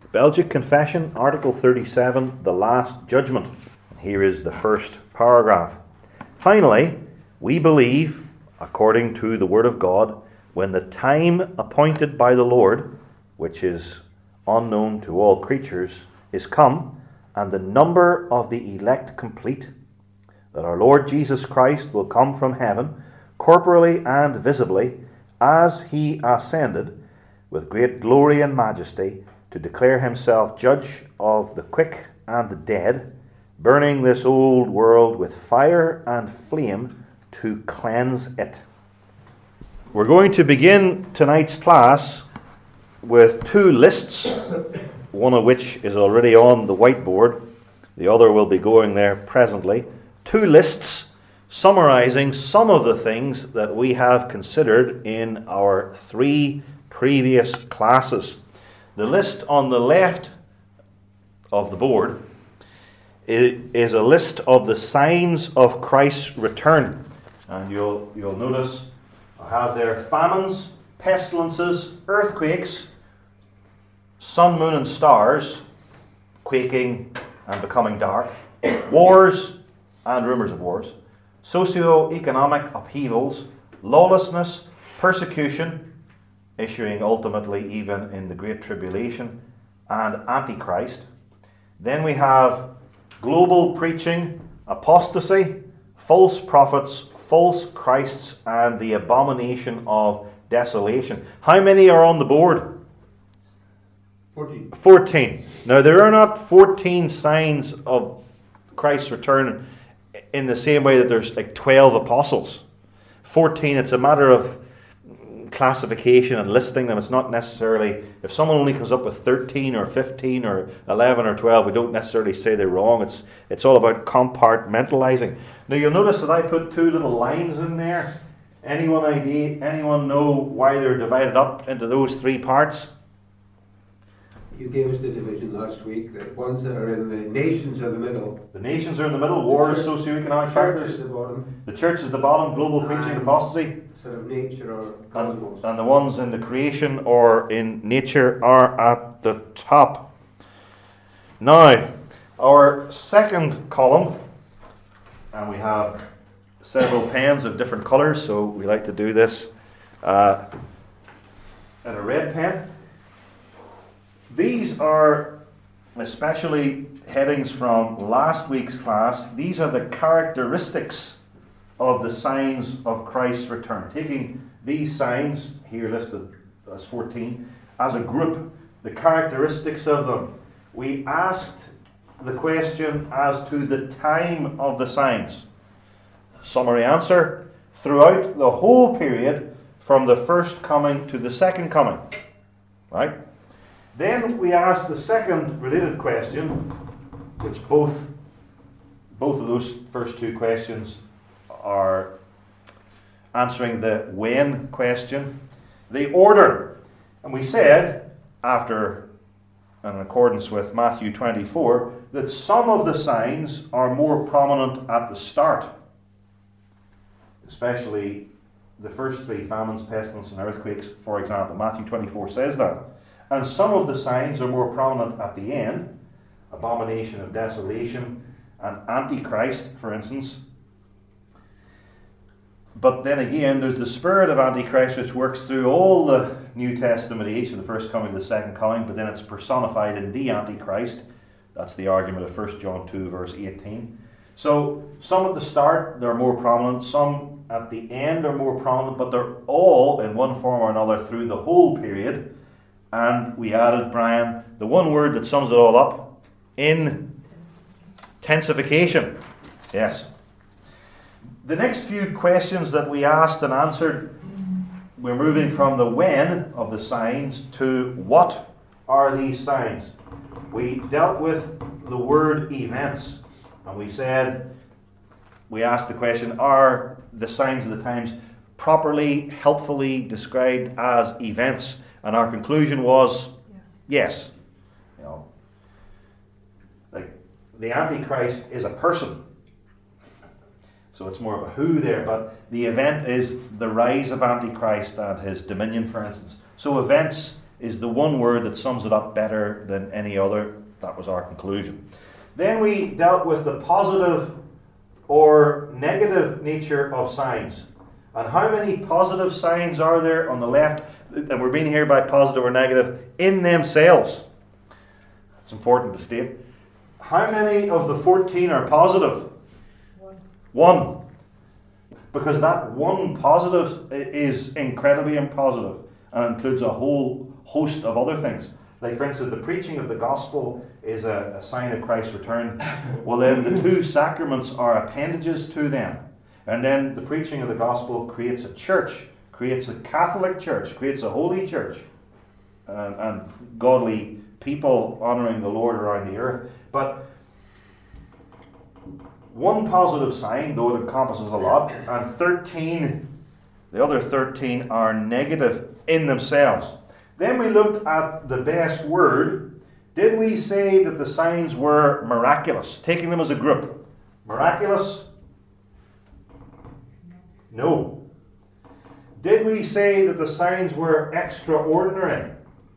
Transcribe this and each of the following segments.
Belgic Confession, Article 37, the Last Judgment. Here is the first paragraph. Finally, we believe, according to the Word of God, when the time appointed by the Lord, which is unknown to all creatures, is come, and the number of the elect complete, that our Lord Jesus Christ will come from heaven, corporally and visibly, as he ascended, with great glory and majesty, to declare himself judge of the quick and the dead, burning this old world with fire and flame to cleanse it. We're going to begin tonight's class with two lists, one of which is already on the whiteboard. The other will be going there presently. Two lists summarizing some of the things that we have considered in our three previous classes. The list on the left of the board is a list of the signs of Christ's return. And you'll notice I have there famines, pestilences, earthquakes, sun, moon, and stars quaking and becoming dark, wars and rumors of wars, socio-economic upheavals, lawlessness, persecution, issuing ultimately even in the Great Tribulation, and Antichrist. Then we have global preaching, apostasy, false prophets, false Christs, and the abomination of desolation. How many are on the board? 14. Now, there are not 14 signs of Christ's return in the same way that there's like 12 apostles. 14, it's a matter of classification and listing them. It's not necessarily, if someone only comes up with 13 or 15 or 11 or 12, we don't necessarily say they're wrong. It's all about compartmentalizing. Now you'll notice that I put two little lines in there. Anyone know why they're divided up into those three parts? You gave us the division last week. The ones that are in the nations are the middle. The nations are in the middle. Wars, socioeconomic factors. Is the bottom. The church is the bottom. Global preaching and apostasy. Sort of nature or cosmos. And the ones in the creation or in nature are at the top. Now, our second column, and we have several pens of different colours, so we like to do this in a red pen. These are especially headings from last week's class. These are the characteristics of the signs of Christ's return. Taking these signs, here listed as 14, as a group, the characteristics of them. We asked the question as to the time of the signs. Summary answer: throughout the whole period from the first coming to the second coming. Right? Then we asked the second related question, which both of those first two questions are answering the when question, the order. And we said, after and in accordance with Matthew 24, that some of the signs are more prominent at the start, especially the first three, famines, pestilence, and earthquakes, for example. Matthew 24 says that. And some of the signs are more prominent at the end, abomination of desolation and Antichrist, for instance. But then again, there's the spirit of Antichrist, which works through all the New Testament age, from the first coming to the second coming, but then it's personified in the Antichrist. That's the argument of 1 John 2, verse 18. So some at the start, they're more prominent. Some at the end are more prominent, but they're all, in one form or another, through the whole period. And we added, Brian, the one word that sums it all up: intensification. Yes. The next few questions that we asked and answered, we're moving from the when of the signs to what are these signs. We dealt with the word events, and we said, we asked the question, are the signs of the times properly, helpfully described as events? And our conclusion was yes. You know, like the Antichrist is a person, so it's more of a who there, but the event is the rise of Antichrist and his dominion, for instance. So events is the one word that sums it up better than any other. That was our conclusion. Then we dealt with the positive or negative nature of signs. And how many positive signs are there on the left, and we're being here by positive or negative, in themselves? It's important to state. How many of the 14 are positive? One. Because that one positive is incredibly impositive and includes a whole host of other things. Like, for instance, the preaching of the gospel is a sign of Christ's return. Well, then the two sacraments are appendages to them. And then the preaching of the gospel creates a church, creates a Catholic church, creates a holy church, and godly people honouring the Lord around the earth. But one positive sign, though it encompasses a lot, and 13, the other 13 are negative in themselves. Then we looked at the best word. Did we say that the signs were miraculous, taking them as a group? Miraculous? No. Did we say that the signs were extraordinary?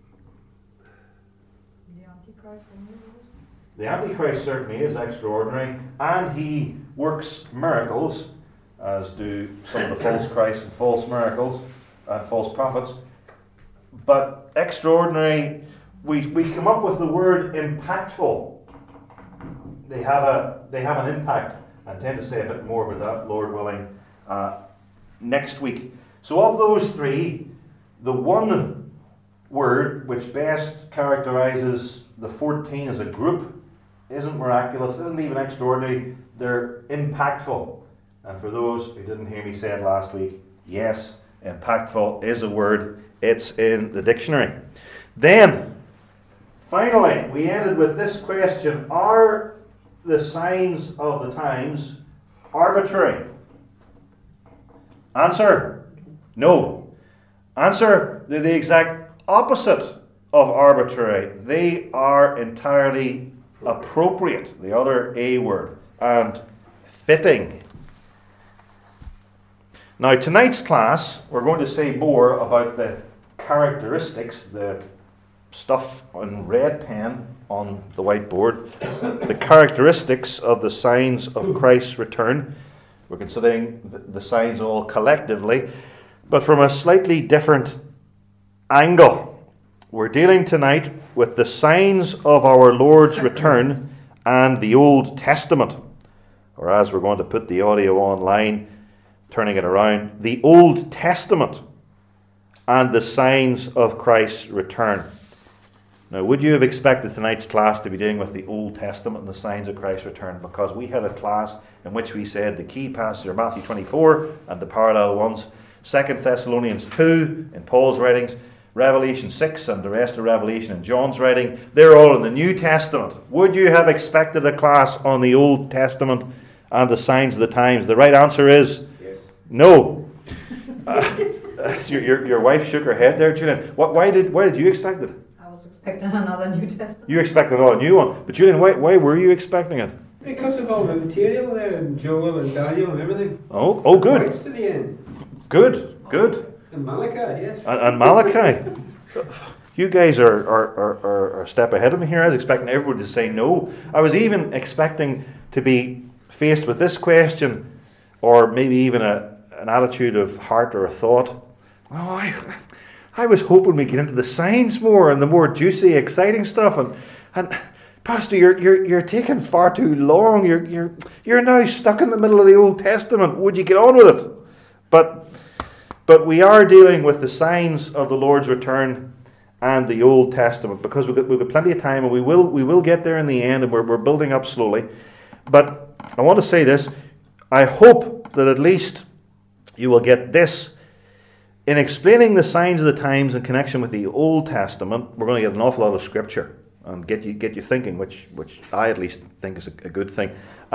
The Antichrist certainly is extraordinary, and he works miracles, as do some of the false Christs and false miracles and false prophets. But extraordinary, we come up with the word impactful. They have an impact. I intend to say a bit more about that, Lord willing, next week. So of those three, the one word which best characterizes the 14 as a group isn't miraculous, isn't even extraordinary, they're impactful. And for those who didn't hear me say it last week, yes, impactful is a word, it's in the dictionary. Then, finally, we ended with this question: are the signs of the times arbitrary? Answer: no. Answer: they're the exact opposite of arbitrary. They are entirely appropriate, the other A word, and fitting. Now, tonight's class, we're going to say more about the characteristics, the stuff in red pen on the whiteboard, the characteristics of the signs of Christ's return. We're considering the signs all collectively, but from a slightly different angle. We're dealing tonight with the signs of our Lord's return and the Old Testament, or as we're going to put the audio online, turning it around, the Old Testament and the signs of Christ's return. Now, would you have expected tonight's class to be dealing with the Old Testament and the signs of Christ's return? Because we had a class in which we said the key passages are Matthew 24 and the parallel ones, 2 Thessalonians 2 in Paul's writings, Revelation 6 and the rest of Revelation in John's writing. They're all in the New Testament. Would you have expected a class on the Old Testament and the signs of the times? The right answer is yes. No. Your wife shook her head there, Julian. Why did you expect it? I was expecting another New Testament. You expected another new one. But Julian, why were you expecting it? Because of all the material there, and Joel and Daniel and everything. Oh, good. Points to the end. Good. And Malachi, yes. And Malachi. You guys are a step ahead of me here. I was expecting everybody to say no. I was even expecting to be faced with this question, or maybe even an attitude of heart or a thought. Oh, I was hoping we'd get into the signs more and the more juicy, exciting stuff. And Pastor, you're taking far too long. You're now stuck in the middle of the Old Testament. Would you get on with it? But we are dealing with the signs of the Lord's return and the Old Testament, because we've got plenty of time, and we will get there in the end, and we're building up slowly. But I want to say this: I hope that at least you will get this. In explaining the signs of the times in connection with the Old Testament, we're going to get an awful lot of scripture and get you thinking, which I at least think is a good thing.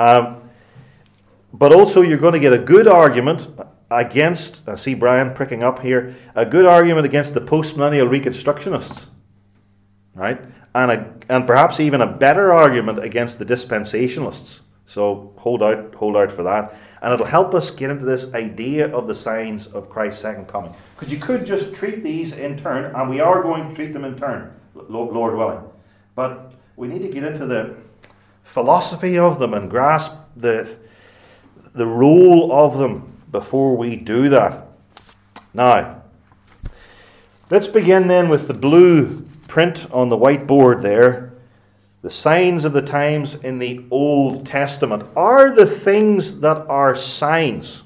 But also you're going to get a good argument against, I see Brian pricking up here, a good argument against the postmillennial reconstructionists, right? And perhaps even a better argument against the dispensationalists. So hold out for that. And it'll help us get into this idea of the signs of Christ's second coming. Because you could just treat these in turn, and we are going to treat them in turn, Lord willing. But we need to get into the philosophy of them and grasp the role of them before we do that. Now, let's begin then with the blue print on the whiteboard there. The signs of the times in the Old Testament. Are the things that are signs,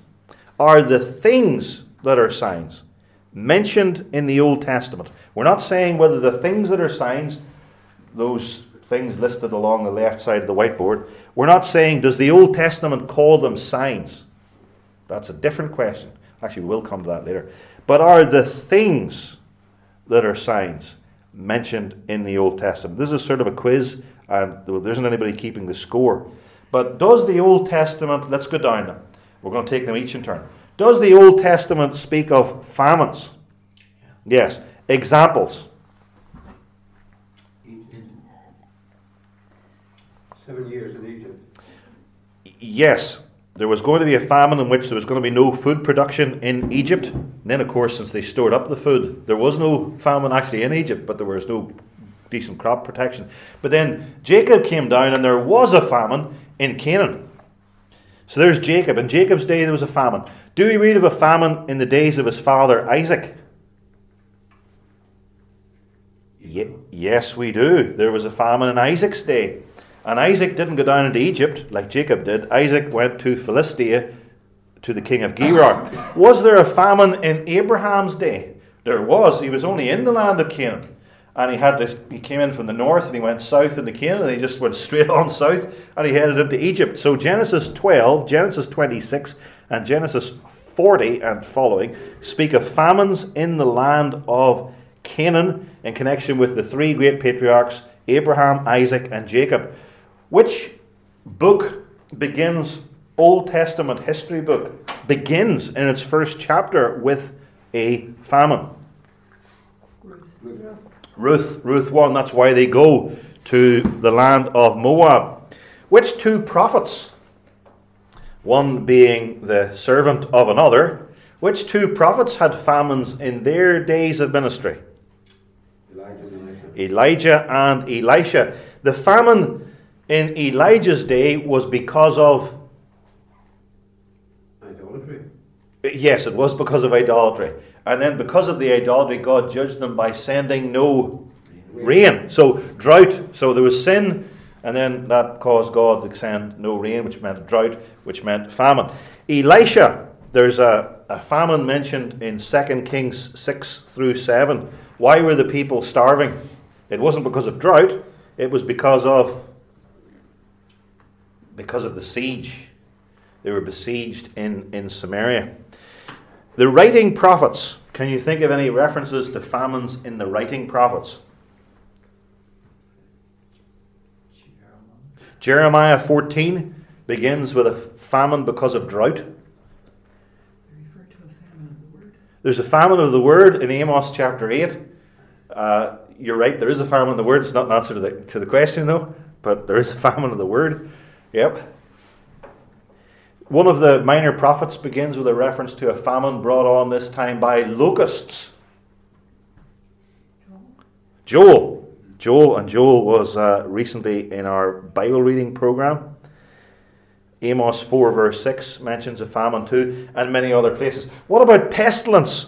mentioned in the Old Testament? We're not saying whether the things that are signs, those things listed along the left side of the whiteboard, we're not saying, does the Old Testament call them signs? That's a different question. Actually, we'll come to that later. But are the things that are signs mentioned in the Old Testament? This is sort of a quiz, and there isn't anybody keeping the score. But does the Old Testament, let's go down them. We're going to take them each in turn. Does the Old Testament speak of famines? Yes. Examples. 7 years in Egypt. Yes. There was going to be a famine in which there was going to be no food production in Egypt. And then, of course, since they stored up the food, there was no famine actually in Egypt, but there was no decent crop protection. But then Jacob came down and there was a famine in Canaan. So there's Jacob. In Jacob's day there was a famine. Do we read of a famine in the days of his father Isaac? Yes, we do. There was a famine in Isaac's day. And Isaac didn't go down into Egypt like Jacob did. Isaac went to Philistia, to the king of Gerar. Was there a famine in Abraham's day? There was. He was only in the land of Canaan. And he came in from the north and he went south into Canaan and he just went straight on south and he headed into Egypt. So Genesis 12, Genesis 26 and Genesis 40 and following speak of famines in the land of Canaan in connection with the three great patriarchs, Abraham, Isaac and Jacob. Which book begins, Old Testament history book, begins in its first chapter with a famine? Ruth 1. That's why they go to the land of Moab. Which two prophets, one being the servant of another, which two prophets had famines in their days of ministry? Elijah and Elisha. The famine in Elijah's day was because of idolatry. Yes, it was because of idolatry. And then because of the idolatry, God judged them by sending no rain. So drought. So there was sin, and then that caused God to send no rain, which meant drought, which meant famine. Elisha, there's a famine mentioned in 2 Kings 6 through 7. Why were the people starving? It wasn't because of drought. It was because of the siege. They were besieged in Samaria. The writing prophets. Can you think of any references to famines in the writing prophets? Jeremiah 14 begins with a famine because of drought. There's a famine of the word in Amos chapter 8. You're right, there is a famine of the word. It's not an answer to the question though, but there is a famine of the word. Yep. One of the minor prophets begins with a reference to a famine brought on this time by locusts. Joel was recently in our Bible reading program. Amos 4 verse 6 mentions a famine too, and many other places. What about pestilence?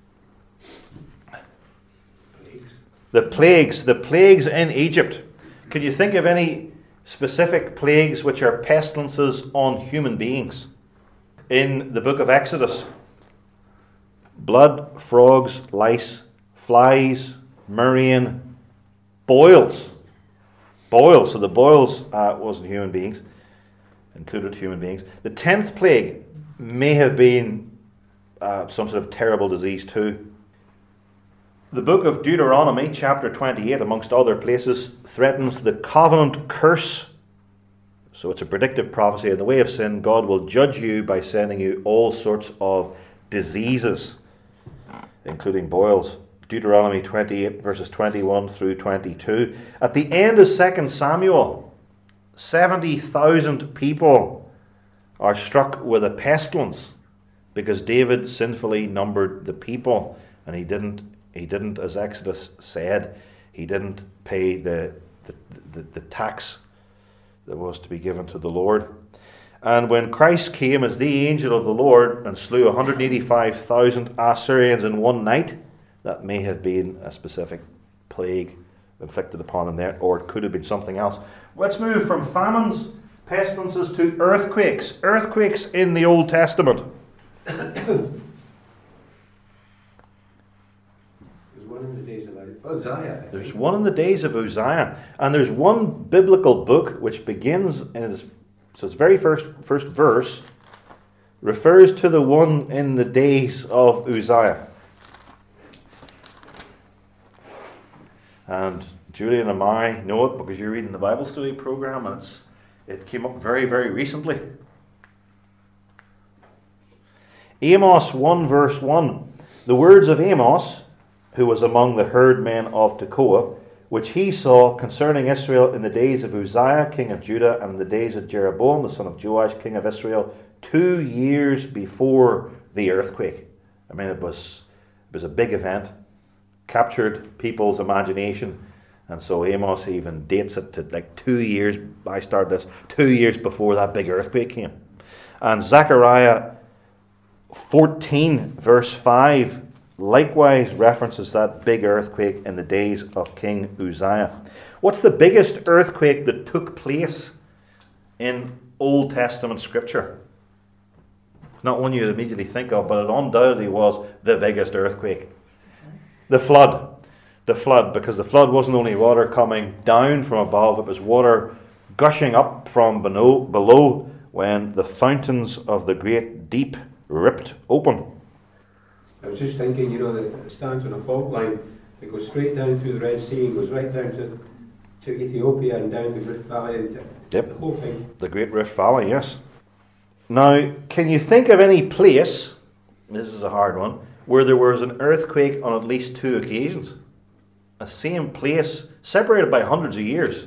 The plagues in Egypt. Can you think of any specific plagues which are pestilences on human beings? In the book of Exodus, blood, frogs, lice, flies, murrain, boils. So the boils wasn't human beings, included human beings. The 10th plague may have been some sort of terrible disease too. The book of Deuteronomy, chapter 28, amongst other places, threatens the covenant curse. So it's a predictive prophecy. In the way of sin, God will judge you by sending you all sorts of diseases, including boils. Deuteronomy 28, verses 21 through 22. At the end of 2 Samuel, 70,000 people are struck with a pestilence, because David sinfully numbered the people, and he didn't, as Exodus said, he didn't pay the tax that was to be given to the Lord. And when Christ came as the angel of the Lord and slew 185,000 Assyrians in one night, that may have been a specific plague inflicted upon him there, or it could have been something else. Let's move from famines, pestilences, to earthquakes. Earthquakes in the Old Testament. There's one in the days of Uzziah. There's one in the days of Uzziah, and there's one biblical book which begins in its very first verse refers to the one in the days of Uzziah. And Julian and I know it because you're reading the Bible study program, and it came up very, very recently. Amos 1 verse 1. The words of Amos, who was among the herdmen of Tekoa, which he saw concerning Israel in the days of Uzziah, king of Judah, and in the days of Jeroboam, the son of Joash, king of Israel, 2 years before the earthquake. I mean, it was a big event, captured people's imagination, and so Amos even dates it to like 2 years. I started this 2 years before that big earthquake came. And Zechariah 14 verse 5 likewise references that big earthquake in the days of King Uzziah. What's the biggest earthquake that took place in Old Testament scripture? Not one you'd immediately think of, but it undoubtedly was the biggest earthquake. The flood. The flood, because the flood wasn't only water coming down from above, it was water gushing up from below when the fountains of the great deep ripped open. I was just thinking, that it stands on a fault line that goes straight down through the Red Sea and goes right down to Ethiopia and down to Rift Valley and the whole thing. The Great Rift Valley, yes. Now, can you think of any place, this is a hard one, where there was an earthquake on at least 2 occasions? A same place, separated by hundreds of years.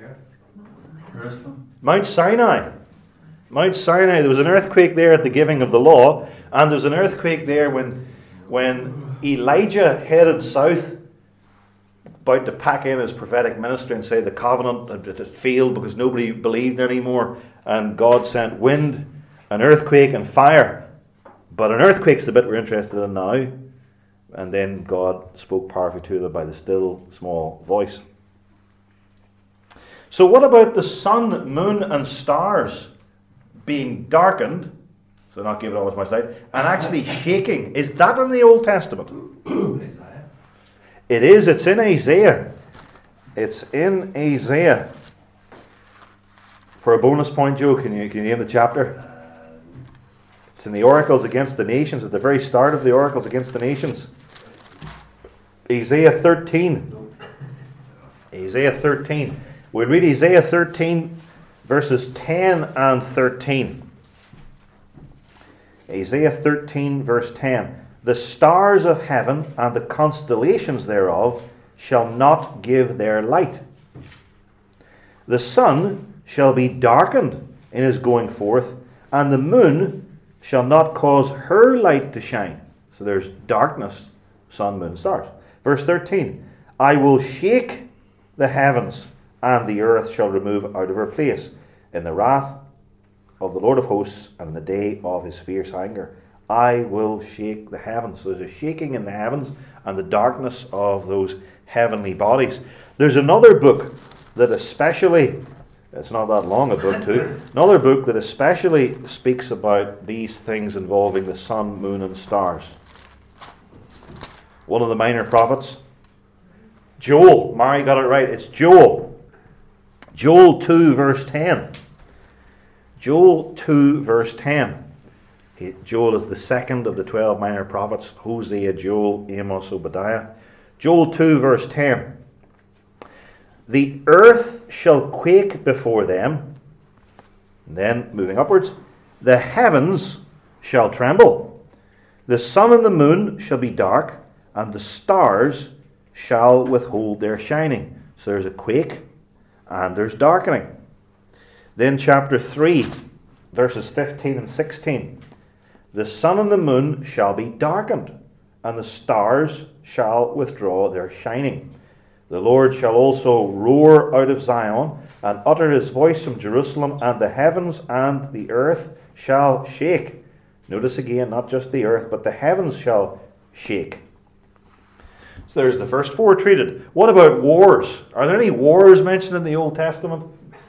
Mount Sinai. Mount Sinai, there was an earthquake there at the giving of the law, and there's an earthquake there when Elijah headed south, about to pack in his prophetic ministry and say the covenant had failed because nobody believed anymore, and God sent wind, an earthquake, and fire. But an earthquake's the bit we're interested in now. And then God spoke powerfully to them by the still small voice. So what about the sun, moon, and stars being darkened, so not giving off as much light, and actually shaking? Is that in the Old Testament? It is. It's in Isaiah. It's in Isaiah. For a bonus point, Joe, can you name the chapter? It's in the Oracles Against the Nations, at the very start of the Oracles Against the Nations. Isaiah 13. Isaiah 13. We'll read Isaiah 13, verses 10 and 13. Isaiah 13, verse 10. The stars of heaven and the constellations thereof shall not give their light. The sun shall be darkened in his going forth, and the moon shall not cause her light to shine. So there's darkness, sun, moon, stars. Verse 13, I will shake the heavens, and the earth shall remove out of her place in the wrath of the Lord of hosts and in the day of his fierce anger. I will shake the heavens. So there's a shaking in the heavens and the darkness of those heavenly bodies. There's another book that especially, it's not that long a book too, another book that especially speaks about these things involving the sun, moon, and stars. One of the minor prophets, Joel. Mary got it right. It's Joel. Joel 2 verse 10. Joel 2 verse 10. Joel is the second of the 12 minor prophets. Hosea, Joel, Amos, Obadiah. Joel 2 verse 10. The earth shall quake before them. And then, moving upwards, the heavens shall tremble. The sun and the moon shall be dark, and the stars shall withhold their shining. So there's a quake, and there's darkening. Then chapter 3, verses 15 and 16. The sun and the moon shall be darkened, and the stars shall withdraw their shining. The Lord shall also roar out of Zion, and utter his voice from Jerusalem, and the heavens and the earth shall shake. Notice again, not just the earth, but the heavens shall shake. So there's the first four treated. What about wars? Are there any wars mentioned in the Old Testament?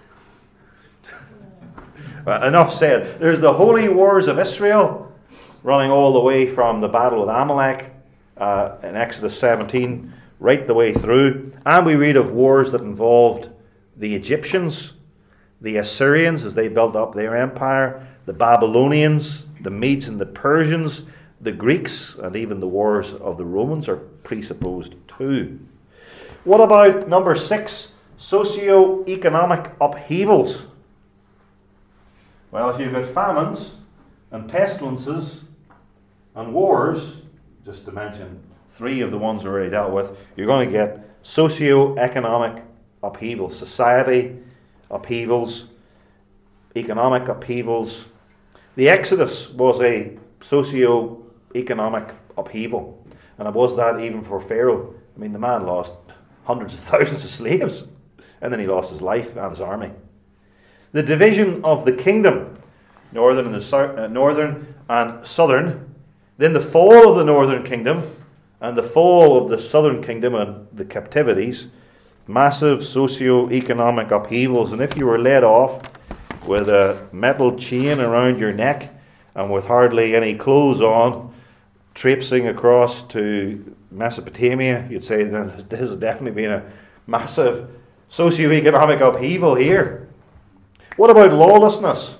Enough said. There's the holy wars of Israel, running all the way from the battle with Amalek in Exodus 17, right the way through. And we read of wars that involved the Egyptians, the Assyrians as they built up their empire, the Babylonians, the Medes and the Persians, the Greeks, and even the wars of the Romans are presupposed too. What about number 6, socio-economic upheavals? Well, if you've got famines and pestilences and wars, just to mention 3 of the ones already dealt with, you're going to get socio-economic upheavals, society upheavals, economic upheavals. The Exodus was a socio-economic upheaval, and it was that even for Pharaoh. I mean, the man lost hundreds of thousands of slaves, and then he lost his life and his army. The division of the kingdom, northern and southern, then the fall of the northern kingdom, and the fall of the southern kingdom and the captivities, massive socio-economic upheavals. And if you were led off with a metal chain around your neck and with hardly any clothes on, traipsing across to Mesopotamia, you'd say that this has definitely been a massive socio-economic upheaval here. What about lawlessness?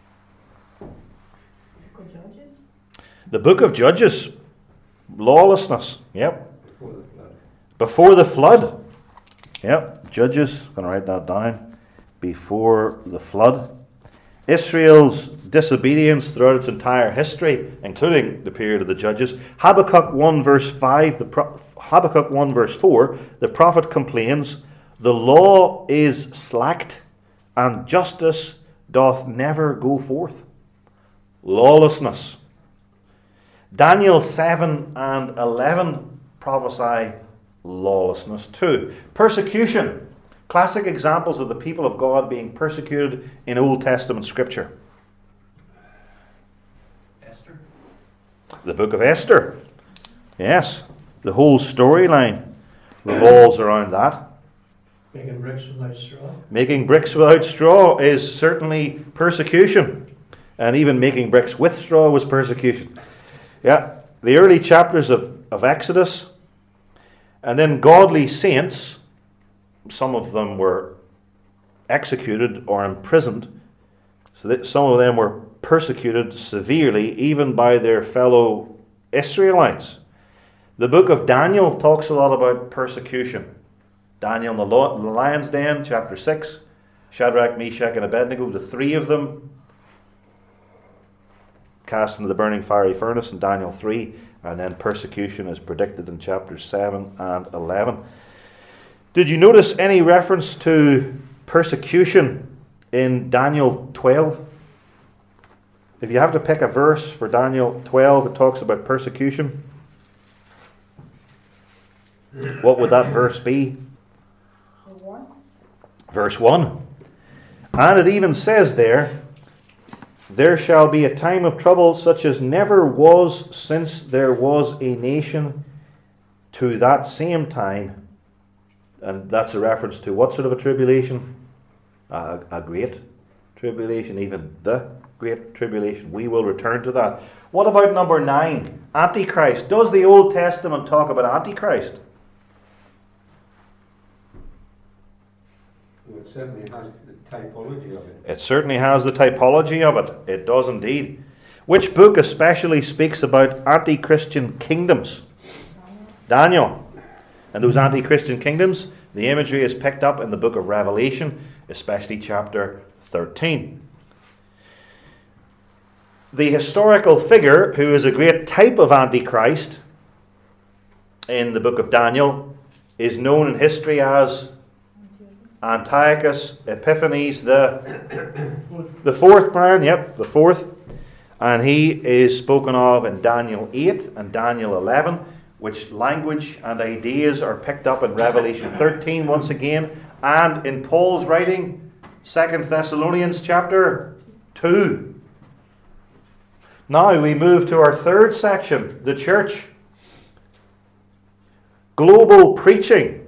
The book of Judges. Lawlessness. Yep. Before the flood. Yep. Judges. I'm going to write that down. Before the flood. Israel's disobedience throughout its entire history, including the period of the Judges. Habakkuk 1 verse 5, Habakkuk 1 verse 4, the prophet complains, the law is slacked, and justice doth never go forth. Lawlessness. Daniel 7 and 11 prophesy lawlessness too. Persecution. Classic examples of the people of God being persecuted in Old Testament scripture. Esther. The book of Esther. Yes. The whole storyline revolves around that. Making bricks without straw. Making bricks without straw is certainly persecution. And even making bricks with straw was persecution. Yeah. The early chapters of Exodus. And then godly saints, some of them were executed or imprisoned. So that some of them were persecuted severely, even by their fellow Israelites. The book of Daniel talks a lot about persecution. Daniel in the lion's den, chapter 6. Shadrach, Meshach, and Abednego, the 3 of them, cast into the burning fiery furnace in Daniel 3. And then persecution is predicted in chapters 7 and 11. Did you notice any reference to persecution in Daniel 12? If you have to pick a verse for Daniel 12, it talks about persecution. What would that verse be? Verse 1. And it even says there shall be a time of trouble such as never was since there was a nation to that same time. And that's a reference to what sort of a tribulation? A great tribulation, even the great tribulation. We will return to that. What about number 9? Antichrist. Does the Old Testament talk about Antichrist? Well, it certainly has the typology of it. It certainly has the typology of it. It does indeed. Which book especially speaks about anti-Christian kingdoms? Daniel. And those anti-Christian kingdoms, the imagery is picked up in the book of Revelation, especially chapter 13. The historical figure who is a great type of Antichrist in the book of Daniel is known in history as Antiochus Epiphanes the The fourth, Brian, yep, the fourth. And he is spoken of in Daniel 8 and Daniel 11, which language and ideas are picked up in Revelation 13 once again, and in Paul's writing, 2 Thessalonians chapter 2. Now we move to our third section, the church. Global preaching.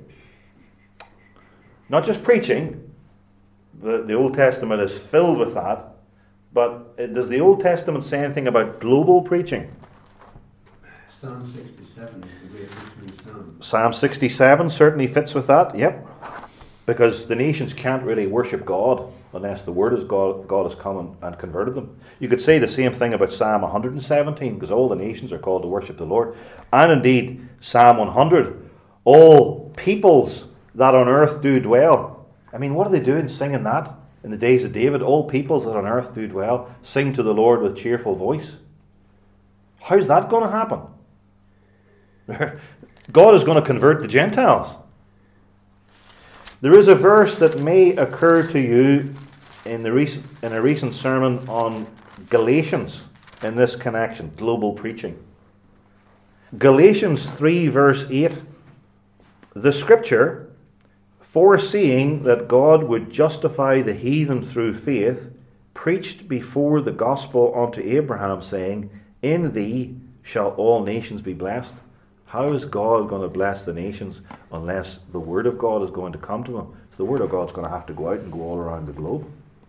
Not just preaching, the Old Testament is filled with that, but does the Old Testament say anything about global preaching? Psalm 67 is the way it looks in Psalm. Psalm 67 certainly fits with that, yep. Because the nations can't really worship God unless the Word of God has come and converted them. You could say the same thing about Psalm 117, because all the nations are called to worship the Lord. And indeed, Psalm 100, all peoples that on earth do dwell. I mean, what are they doing singing that in the days of David? All peoples that on earth do dwell, sing to the Lord with cheerful voice. How's that going to happen? God is going to convert the Gentiles. There is a verse that may occur to you in a recent sermon on Galatians in this connection, global preaching. Galatians 3 verse 8. The scripture, foreseeing that God would justify the heathen through faith, preached before the gospel unto Abraham, saying, in thee shall all nations be blessed. How is God going to bless the nations unless the Word of God is going to come to them? So the Word of God is going to have to go out and go all around the globe.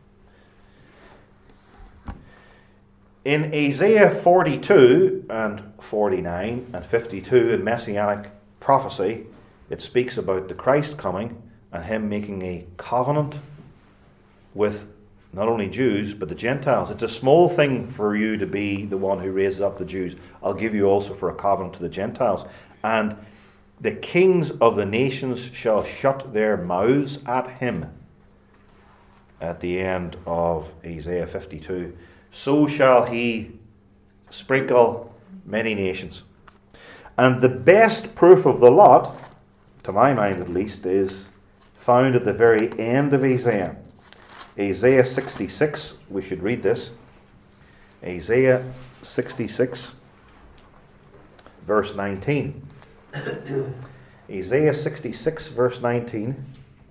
In Isaiah 42 and 49 and 52 in Messianic prophecy, it speaks about the Christ coming and Him making a covenant with not only Jews, but the Gentiles. It's a small thing for you to be the one who raises up the Jews. I'll give you also for a covenant to the Gentiles. And the kings of the nations shall shut their mouths at him. At the end of Isaiah 52. So shall he sprinkle many nations. And the best proof of the lot, to my mind at least, is found at the very end of Isaiah. Isaiah 66, we should read this. Isaiah 66, verse 19. Isaiah 66, verse 19.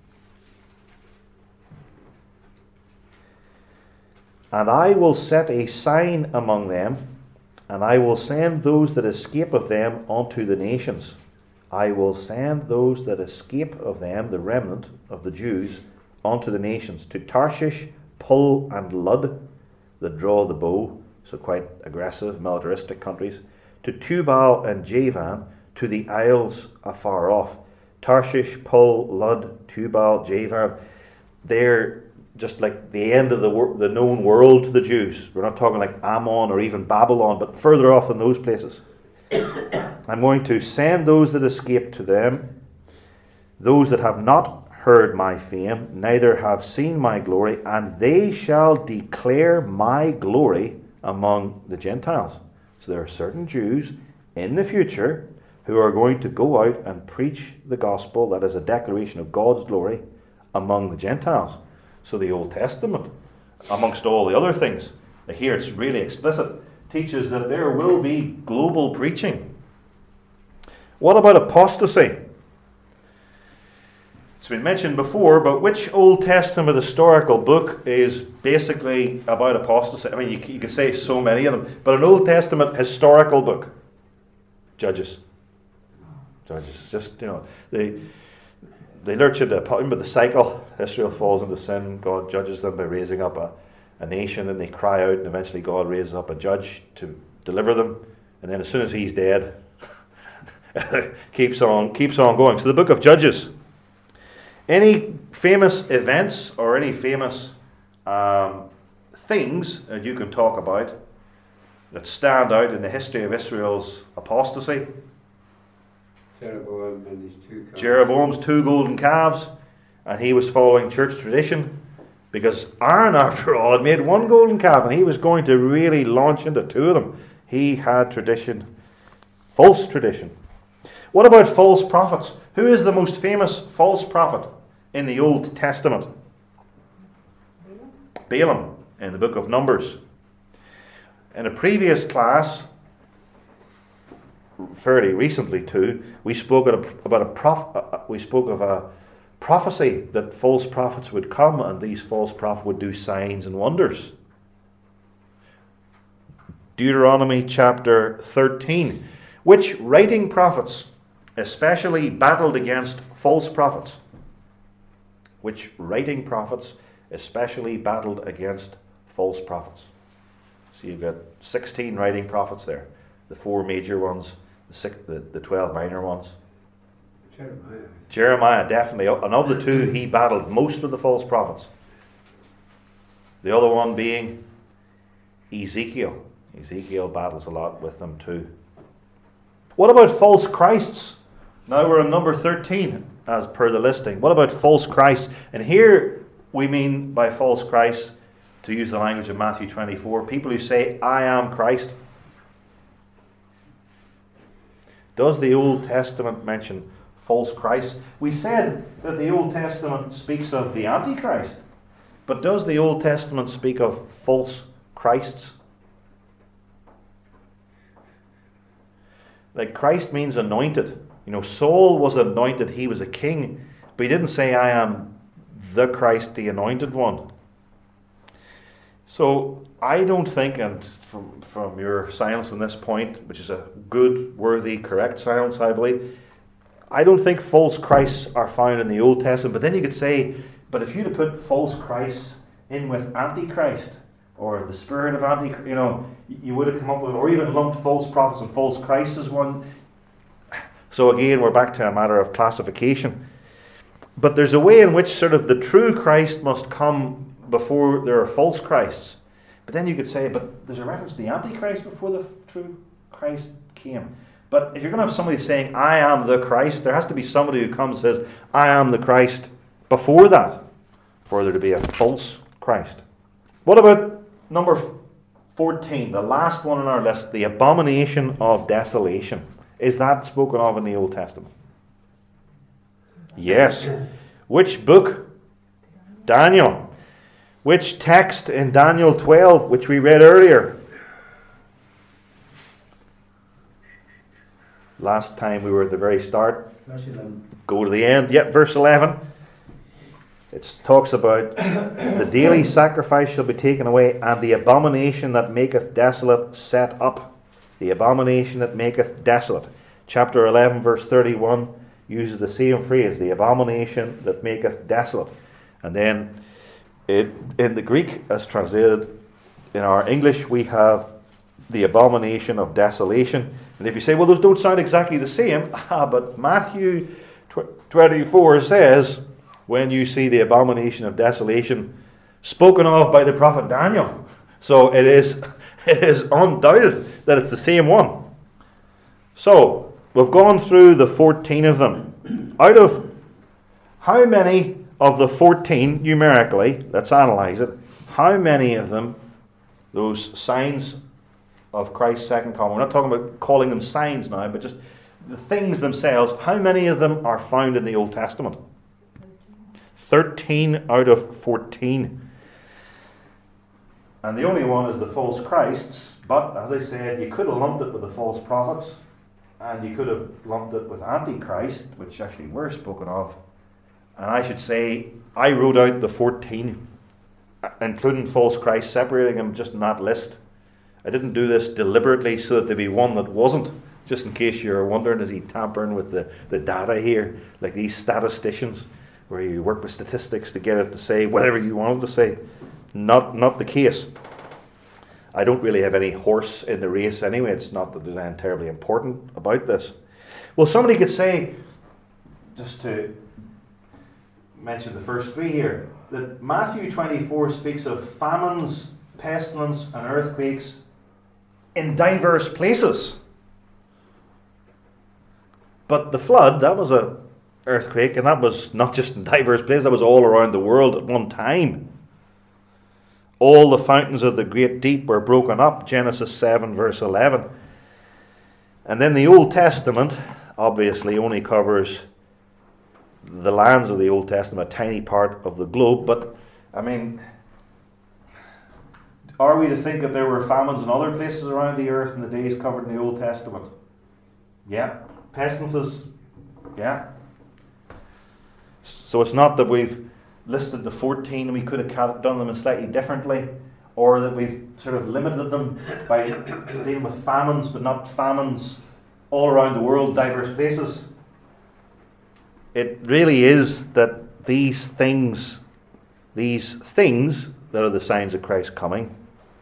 And I will set a sign among them, and I will send those that escape of them unto the nations. I will send those that escape of them, the remnant of the Jews, unto the nations, to Tarshish, Pul, and Lud, that draw the bow, so quite aggressive, militaristic countries, to Tubal and Javan, to the isles afar off. Tarshish, Pul, Lud, Tubal, Javan, they're just like the end of the known world to the Jews. We're not talking like Ammon or even Babylon, but further off than those places. I'm going to send those that escape to them, those that have not heard my fame, neither have seen my glory, and they shall declare my glory among the Gentiles. So there are certain Jews in the future who are going to go out and preach the gospel, that is a declaration of God's glory, among the Gentiles. So the Old Testament, amongst all the other things, here it's really explicit, teaches that there will be global preaching. What about apostasy? It's been mentioned before, but which Old Testament historical book is basically about apostasy? I mean, you could say so many of them, but an Old Testament historical book. Judges. It's just, they lurch into, remember the cycle. Israel falls into sin, God judges them by raising up a nation, and they cry out, and eventually God raises up a judge to deliver them, and then as soon as he's dead, keeps on going. So the book of Judges. Any famous events or any famous things that you can talk about that stand out in the history of Israel's apostasy? Jeroboam and his two calves. Jeroboam's two golden calves, and he was following church tradition, because Aaron, after all, had made one golden calf, and he was going to really launch into two of them. He had tradition, false tradition. What about false prophets? Who is the most famous false prophet in the Old Testament? Balaam. in the book of Numbers. In a previous class, fairly recently too, we spoke of a prophecy that false prophets would come, and these false prophets would do signs and wonders. Deuteronomy chapter 13. Which writing prophets especially battled against false prophets? Which writing prophets especially battled against false prophets? So you've got 16 writing prophets there. The 4 major ones, the 12 minor ones. Jeremiah, definitely. And of the 2, he battled most of the false prophets. The other one being Ezekiel. Ezekiel battles a lot with them too. What about false Christs? Now we're on number 13 as per the listing. What about false Christs? And here we mean by false Christ, to use the language of Matthew 24, people who say, I am Christ. Does the Old Testament mention false Christ? We said that the Old Testament speaks of the Antichrist. But does the Old Testament speak of false Christs? Like, Christ means anointed. You know, Saul was anointed, he was a king, but he didn't say, I am the Christ, the anointed one. So, I don't think, and from your silence on this point, which is a good, worthy, correct silence, I believe, I don't think false Christs are found in the Old Testament. But then you could say, but if you'd have put false Christ in with Antichrist, or the spirit of Antichrist, you know, you would have come up with, or even lumped false prophets and false Christ as one. So again, we're back to a matter of classification. But there's a way in which sort of the true Christ must come before there are false Christs. But then you could say, but there's a reference to the Antichrist before the true Christ came. But if you're going to have somebody saying, I am the Christ, there has to be somebody who comes and says, I am the Christ before that, for there to be a false Christ. What about number 14, the last one on our list, the abomination of desolation? Is that spoken of in the Old Testament? Yes. Which book? Daniel. Which text in Daniel 12, which we read earlier? Last time we were at the very start. Verse 11. Go to the end. Yep, verse 11. It talks about the daily sacrifice shall be taken away, and the abomination that maketh desolate set up. The abomination that maketh desolate. Chapter 11, verse 31 uses the same phrase, the abomination that maketh desolate. And then in the Greek, as translated in our English, we have the abomination of desolation. And if you say, well, those don't sound exactly the same, but Matthew 24 says, when you see the abomination of desolation spoken of by the prophet Daniel. So it is undoubted that it's the same one. So, we've gone through the 14 of them. Out of how many of the 14, numerically, let's analyze it, how many of them, those signs of Christ's second coming, we're not talking about calling them signs now, but just the things themselves, how many of them are found in the Old Testament? 13 out of 14. And the only one is the false Christs, but as I said, you could have lumped it with the false prophets, and you could have lumped it with Antichrist, which actually were spoken of. And I should say, I wrote out the 14, including false Christ, separating them just in that list. I didn't do this deliberately so that there'd be one that wasn't, just in case you're wondering, is he tampering with the data here, like these statisticians, where you work with statistics to get it to say whatever you want it to say. Not the case. I don't really have any horse in the race anyway. It's not that there's anything terribly important about this. Well, somebody could say, just to mention the first 3 here, that Matthew 24 speaks of famines, pestilence, and earthquakes in diverse places. But the flood, that was an earthquake, and that was not just in diverse places, that was all around the world at one time. All the fountains of the great deep were broken up, Genesis 7 verse 11. And then the Old Testament obviously only covers the lands of the Old Testament, a tiny part of the globe. But, I mean, Are we to think that there were famines in other places around the earth in the days covered in the Old Testament? Yeah. Pestilences? Yeah. So it's not that we've listed the 14 and we could have done them slightly differently, or that we've sort of limited them by dealing with famines, but not famines all around the world, diverse places. It really is that these things that are the signs of Christ's coming,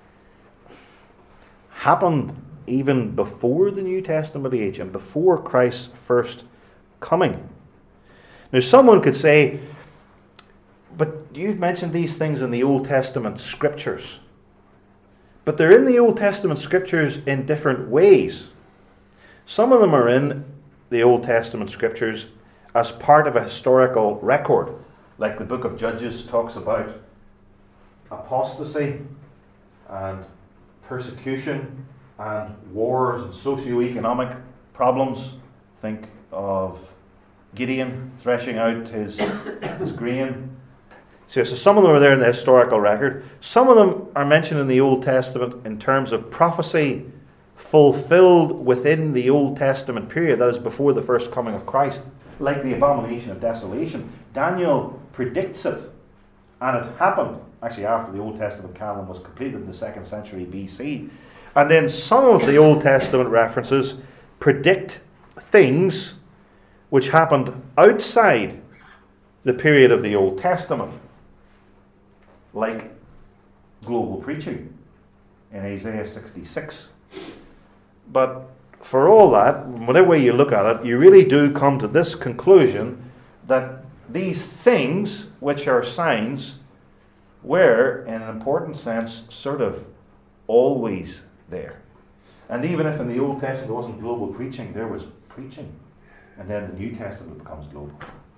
happened even before the New Testament age and before Christ's first coming. Now, someone could say, but you've mentioned these things in the Old Testament scriptures. But they're in the Old Testament scriptures in different ways. Some of them are in the Old Testament scriptures as part of a historical record, like the book of Judges talks about apostasy and persecution and wars and socio-economic problems. Think of Gideon threshing out his grain. So some of them are there in the historical record. Some of them are mentioned in the Old Testament in terms of prophecy fulfilled within the Old Testament period, that is before the first coming of Christ, like the abomination of desolation. Daniel predicts it, and it happened actually after the Old Testament canon was completed in the 2nd century BC. And then some of the Old Testament references predict things which happened outside the period of the Old Testament, like global preaching in Isaiah 66. But for all that, whatever way you look at it, you really do come to this conclusion that these things, which are signs, were, in an important sense, sort of always there. And even if in the Old Testament there wasn't global preaching, there was preaching. And then the New Testament becomes global.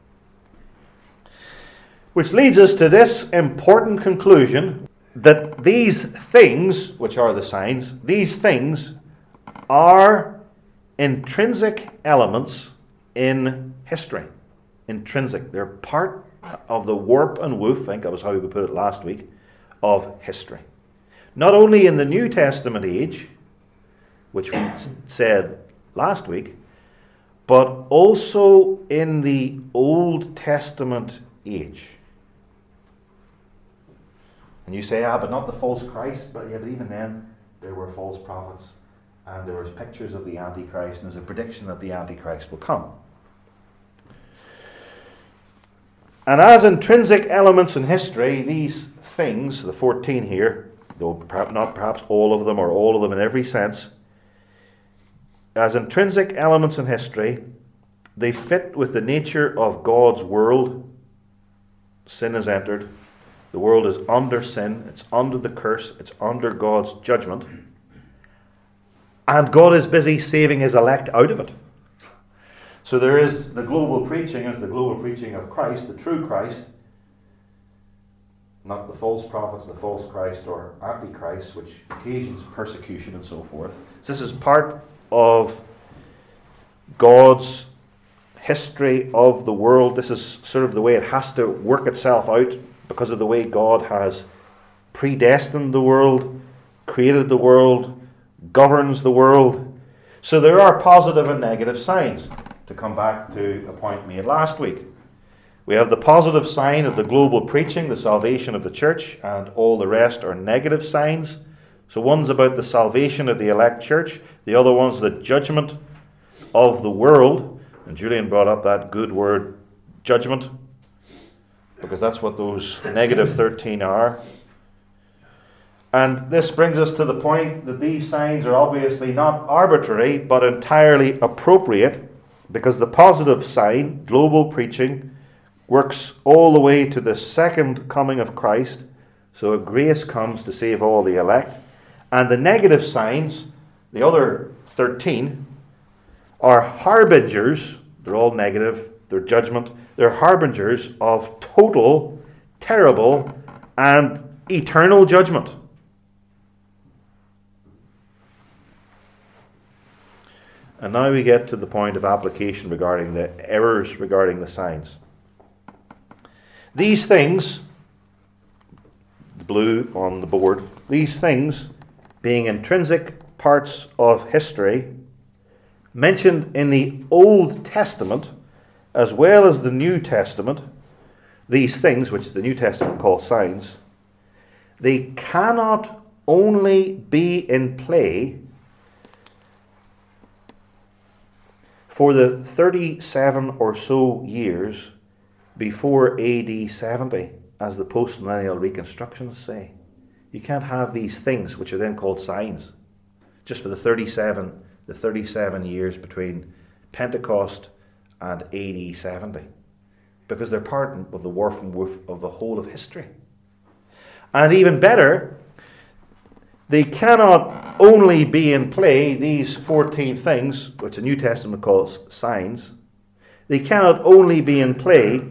Which leads us to this important conclusion, that these things, which are the signs, these things are intrinsic elements in history. Intrinsic. They're part of the warp and woof, I think that was how we put it last week, of history. Not only in the New Testament age, which we said last week, but also in the Old Testament age. And you say, but not the false Christ. But even then, there were false prophets, and there was pictures of the Antichrist, and there's a prediction that the Antichrist will come. And as intrinsic elements in history, these things, the 14 here, though not perhaps all of them or all of them in every sense, as intrinsic elements in history, they fit with the nature of God's world. Sin has entered. The world is under sin. It's under the curse. It's under God's judgment. And God is busy saving his elect out of it. So there is the global preaching, is the global preaching of Christ, the true Christ, not the false prophets, the false Christ or Antichrist, which occasions persecution and so forth. So this is part of God's history of the world. This is sort of the way it has to work itself out because of the way God has predestined the world, created the world, governs the world. So there are positive and negative signs. To come back to a point made last week, we have the positive sign of the global preaching, the salvation of the church, and all the rest are negative signs. So one's about the salvation of the elect church, the other one's the judgment of the world. And Julian brought up that good word, judgment, because that's what those negative 13 are. And this brings us to the point that these signs are obviously not arbitrary, but entirely appropriate, because the positive sign, global preaching, works all the way to the second coming of Christ. So grace comes to save all the elect. And the negative signs, the other 13, are harbingers. They're all negative. They're judgment. They're harbingers of total, terrible, and eternal judgment. And now we get to the point of application regarding the errors regarding the signs. These things, the blue on the board, these things being intrinsic parts of history mentioned in the Old Testament as well as the New Testament, these things, which the New Testament calls signs, they cannot only be in play for the 37 or so years before AD 70, as the post-millennial reconstructionists say. You can't have these things, which are then called signs, just for the 37 years between Pentecost and AD 70, because they're part of the warp and woof of the whole of history. And even better, they cannot only be in play, these 14 things, which the New Testament calls signs, they cannot only be in play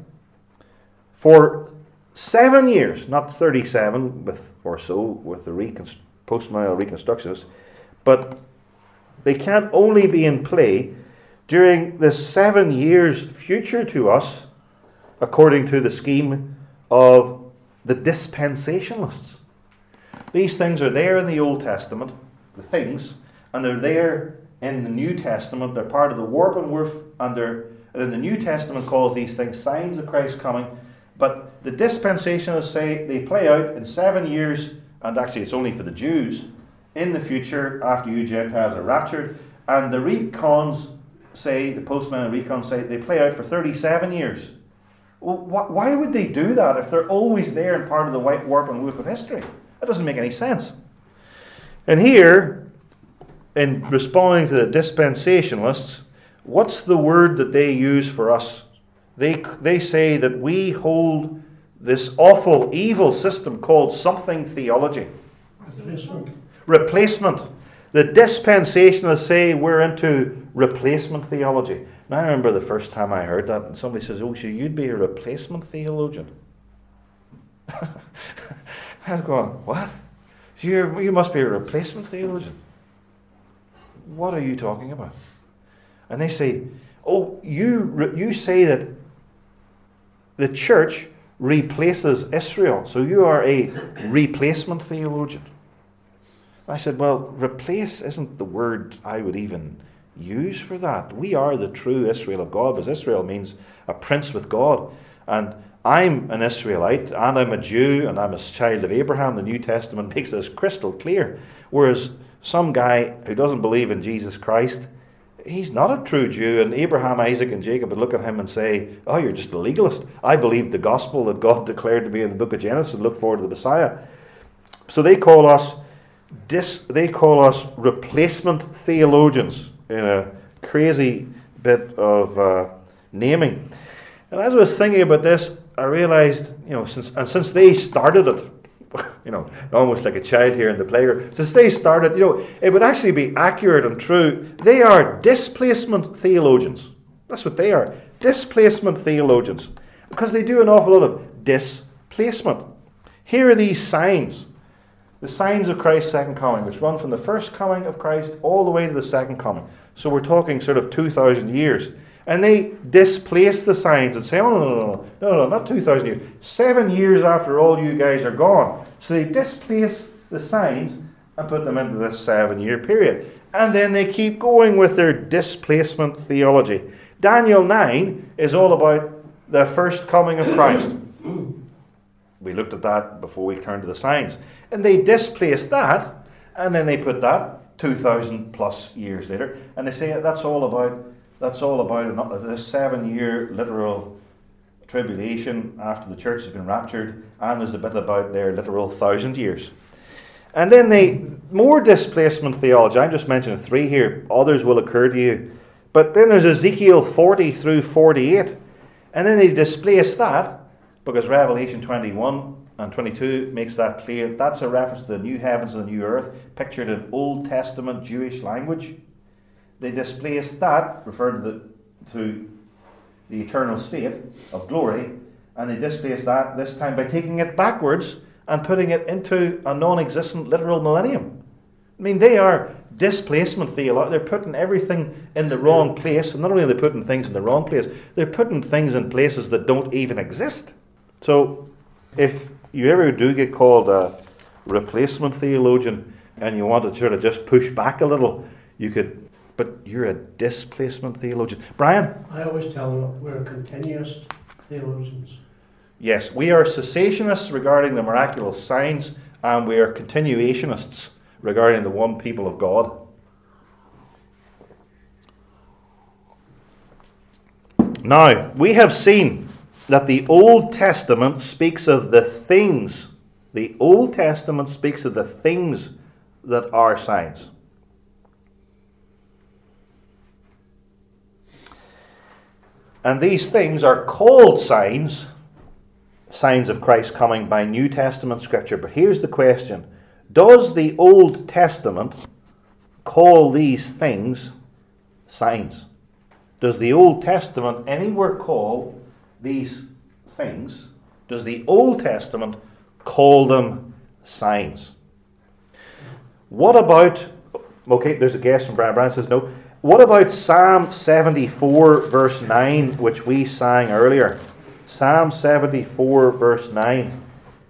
for 7 years, not 37 or so with the post-millennial reconstructionists, but they can't only be in play during the 7 years future to us, according to the scheme of the dispensationalists. These things are there in the Old Testament, the things, and they're there in the New Testament. They're part of the warp and woof, and the New Testament calls these things signs of Christ's coming. But the dispensationalists say they play out in 7 years, and actually it's only for the Jews, in the future after you Gentiles are raptured. And the recons say, the post-millennial recons say, they play out for 37 years. Well, why would they do that if they're always there and part of the white warp and woof of history? That doesn't make any sense. And here, in responding to the dispensationalists, what's the word that they use for us? They say that we hold this awful, evil system called something theology. Replacement. The dispensationalists say we're into replacement theology. And I remember the first time I heard that, and somebody says, "Oh, so you'd be a replacement theologian?" I was going, "What? You must be a replacement theologian. What are you talking about?" And they say, "Oh, you say that the church replaces Israel, so you are a replacement theologian." I said, "Well, replace isn't the word I would even use for that. We are the true Israel of God, because Israel means a prince with God. And I'm an Israelite, and I'm a Jew, and I'm a child of Abraham. The New Testament makes this crystal clear. Whereas some guy who doesn't believe in Jesus Christ, he's not a true Jew. And Abraham, Isaac, and Jacob would look at him and say, 'Oh, you're just a legalist. I believe the gospel that God declared to be in the book of Genesis and look forward to the Messiah.'" So they call us replacement theologians in a crazy bit of naming. And as I was thinking about this, I realized, since they started it, almost like a child here in the playground, since they started, it would actually be accurate and true. They are displacement theologians. That's what they are. Displacement theologians. Because they do an awful lot of displacement. Here are these signs. The signs of Christ's second coming, which run from the first coming of Christ all the way to the second coming. So we're talking sort of 2,000 years. And they displace the signs and say, "Oh, no, not 2,000 years. 7 years after all you guys are gone." So they displace the signs and put them into this 7-year period. And then they keep going with their displacement theology. Daniel 9 is all about the first coming of Christ. We looked at that before we turned to the signs. And they displace that, and then they put that 2,000 plus years later, and they say that's all about the 7-year literal tribulation after the church has been raptured, and there's a bit about their literal 1,000 years. And then more displacement theology. I'm just mentioning 3 here. Others will occur to you. But then there's Ezekiel 40 through 48. And then they displace that, because Revelation 21 and 22 makes that clear. That's a reference to the new heavens and the new earth, pictured in Old Testament Jewish language. They displace that, referring to the eternal state of glory, and they displace that this time by taking it backwards and putting it into a non-existent literal millennium. I mean, they are displacement theology. They're putting everything in the wrong place, and not only are they putting things in the wrong place, they're putting things in places that don't even exist. So, if you ever do get called a replacement theologian and you want to sort of just push back a little, you could, but you're a displacement theologian. Brian? I always tell them we're continuous theologians. Yes, we are cessationists regarding the miraculous signs, and we are continuationists regarding the one people of God. Now, we have seen that the Old Testament speaks of the things. The Old Testament speaks of the things that are signs. And these things are called signs, signs of Christ coming by New Testament Scripture. But here's the question. Does the Old Testament call these things signs? Does the Old Testament anywhere call these things? Does the Old Testament call them signs? What about, okay, there's a guess from Brian. Brian says no. What about Psalm 74 verse 9, which we sang earlier? Psalm 74 verse 9.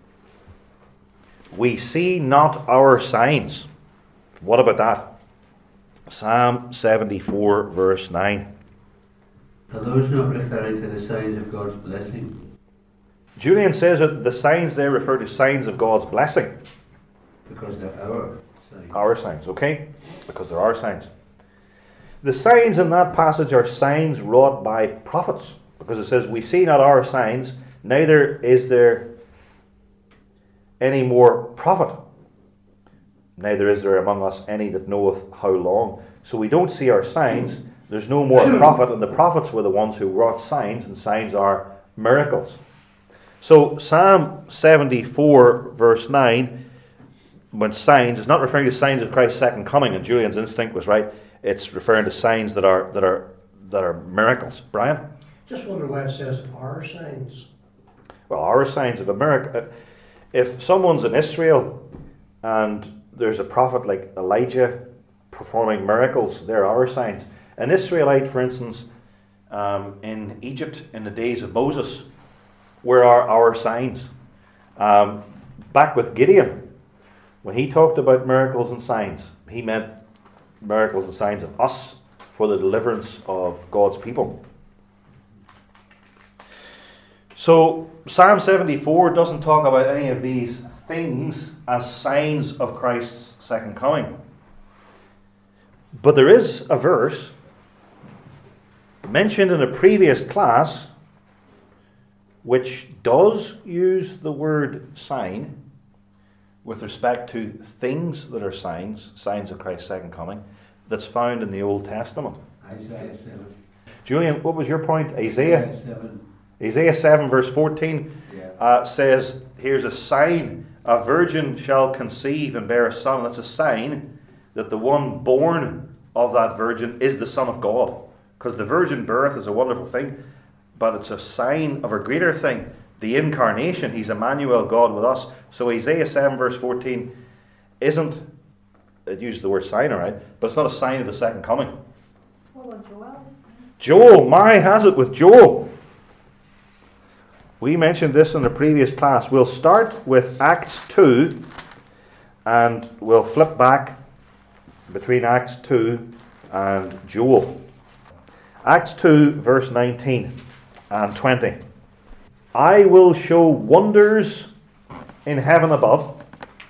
We see not our signs. What about that? Psalm 74 verse 9. Are those not referring to the signs of God's blessing? Julian says that the signs there refer to signs of God's blessing. Because they're our signs. Our signs, okay? Because there are signs. The signs in that passage are signs wrought by prophets. Because it says, we see not our signs, neither is there any more prophet. Neither is there among us any that knoweth how long. So we don't see our signs. There's no more prophet, and the prophets were the ones who wrought signs, and signs are miracles. So Psalm 74 verse 9, when signs, it's not referring to signs of Christ's second coming, and Julian's instinct was right. It's referring to signs that are miracles. Brian? Just wonder why it says our signs. Well, our signs of a miracle. If someone's in Israel and there's a prophet like Elijah performing miracles, they're our signs. An Israelite, for instance, in Egypt in the days of Moses, where are our signs? Back with Gideon, when he talked about miracles and signs, he meant miracles and signs of us for the deliverance of God's people. So Psalm 74 doesn't talk about any of these things as signs of Christ's second coming. But there is a verse mentioned in a previous class which does use the word sign with respect to things that are signs, signs of Christ's second coming, that's found in the Old Testament. Isaiah 7. Julian, what was your point? Isaiah 7. Isaiah 7 verse 14 says, here's a sign, a virgin shall conceive and bear a son. That's a sign that the one born of that virgin is the Son of God. Because the virgin birth is a wonderful thing, but it's a sign of a greater thing, the incarnation. He's Emmanuel, God with us. So Isaiah 7 verse 14 isn't, it uses the word sign, alright, but it's not a sign of the second coming. What about Joel? Joel, Mary has it with Joel. We mentioned this in the previous class. We'll start with Acts 2 and we'll flip back between Acts 2 and Joel. Acts 2 verse 19 and 20. I will show wonders in heaven above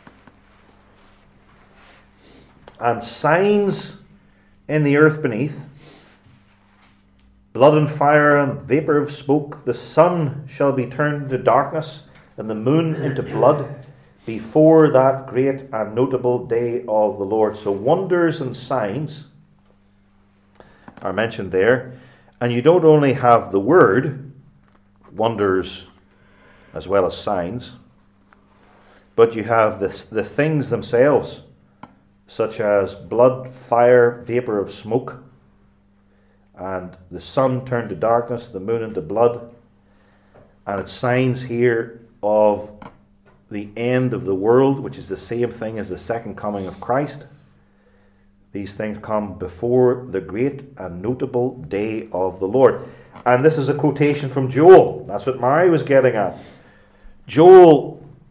and signs in the earth beneath, blood and fire and vapour of smoke. The sun shall be turned into darkness and the moon into blood before that great and notable day of the Lord. So wonders and signs are mentioned there. And you don't only have the word, wonders as well as signs, but you have the things themselves, such as blood, fire, vapour of smoke, and the sun turned to darkness, the moon into blood. And it's signs here of the end of the world, which is the same thing as the second coming of Christ. These things come before the great and notable day of the Lord. And this is a quotation from Joel. That's what Mary was getting at. Joel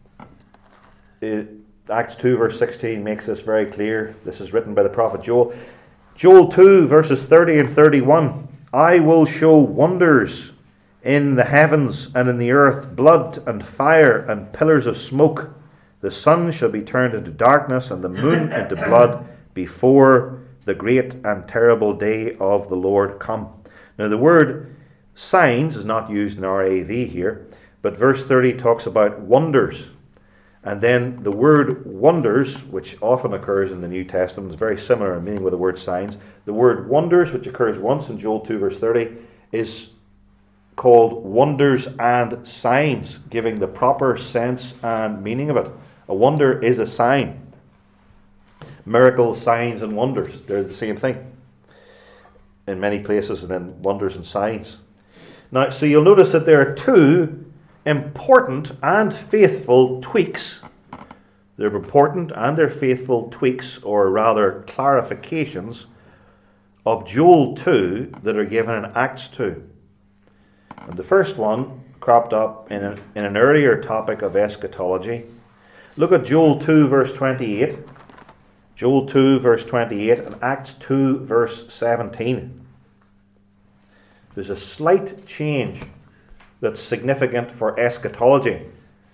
Acts 2 verse 16 makes this very clear. This is written by the prophet Joel. Joel 2 verses 30 and 31. I will show wonders in the heavens and in the earth, blood and fire and pillars of smoke. The sun shall be turned into darkness and the moon into blood before the great and terrible day of the Lord come. Now the word signs is not used in RAV here, but verse 30 talks about wonders. And then the word wonders, which often occurs in the New Testament, is very similar in meaning with the word signs. The word wonders, which occurs once in Joel 2 verse 30, is called wonders and signs, giving the proper sense and meaning of it. A wonder is a sign. Miracles, signs and wonders, they're the same thing in many places, and then wonders and signs. Now, so you'll notice that there are two important and faithful tweaks. They're important and they're faithful tweaks, or rather clarifications, of Joel 2 that are given in Acts 2. And the first one cropped up in an earlier topic of eschatology. Look at Joel 2 verse 28. Joel 2 verse 28 and Acts 2 verse 17. There's a slight change that's significant for eschatology,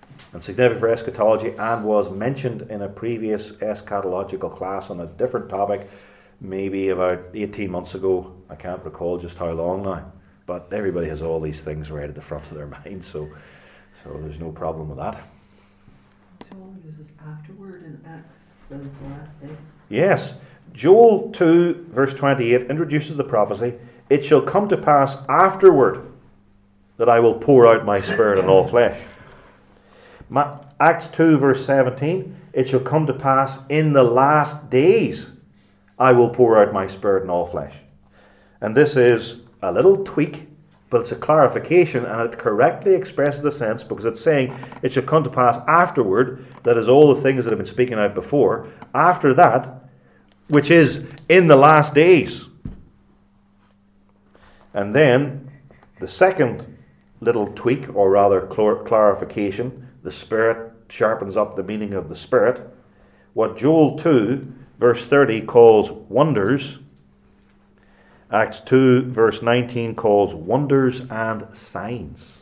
and was mentioned in a previous eschatological class on a different topic, maybe about 18 months ago. I can't recall just how long now, but everybody has all these things right at the front of their mind, so there's no problem with that. Joel uses afterward in Acts says the last days. Yes, Joel 2 verse 28 introduces the prophecy, it shall come to pass afterward that I will pour out my Spirit on all flesh. Acts 2 verse 17, it shall come to pass in the last days I will pour out my Spirit on all flesh. And this is a little tweak, but it's a clarification, and it correctly expresses the sense, because it's saying it shall come to pass afterward, that is all the things that have been speaking out before, after that, which is in the last days. And then the second little tweak, or rather clarification, the Spirit sharpens up the meaning of the Spirit. What Joel 2 verse 30 calls wonders, Acts 2 verse 19 calls wonders and signs.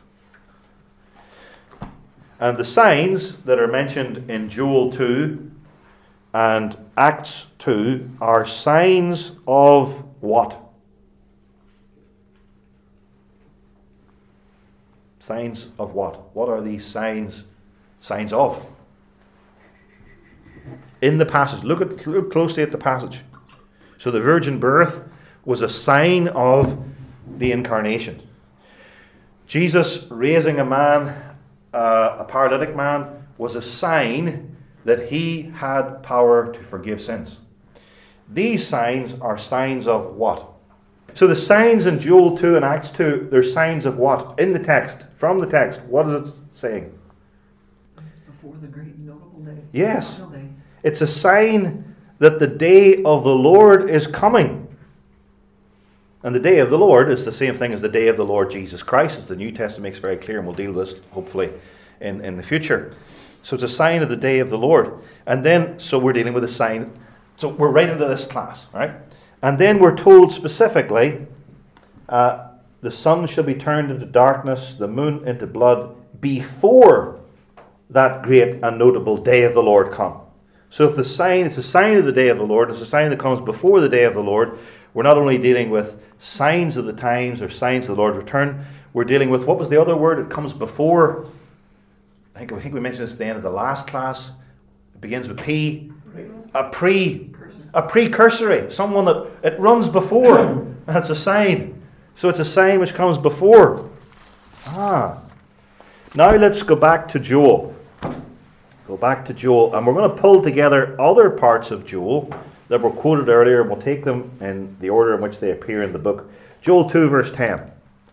And the signs that are mentioned in Joel 2 and Acts 2 are signs of what? Signs of what? What are these signs of? In the passage, look closely at the passage. So the virgin birth was a sign of the incarnation. Jesus raising a man, a paralytic man, was a sign that he had power to forgive sins. These signs are signs of what? So the signs in Joel 2 and Acts 2, they're signs of what? In the text, from the text, what is it saying? Before the great notable day. Yes. It's a sign that the day of the Lord is coming. And the day of the Lord is the same thing as the day of the Lord Jesus Christ, as the New Testament makes very clear, and we'll deal with this hopefully in the future. So it's a sign of the day of the Lord. And then, so we're dealing with a sign. So we're right into this class, right? And then we're told specifically, the sun shall be turned into darkness, the moon into blood, before that great and notable day of the Lord come. So if the sign, it's a sign of the day of the Lord, it's a sign that comes before the day of the Lord, we're not only dealing with signs of the times or signs of the Lord's return, we're dealing with, what was the other word? It comes before, I think we mentioned this at the end of the last class. It begins with P. A precursory, someone that it runs before, and it's a sign. So it's a sign which comes before. Now let's go back to Joel. And we're going to pull together other parts of Joel that were quoted earlier, and we'll take them in the order in which they appear in the book. Joel 2 verse 10.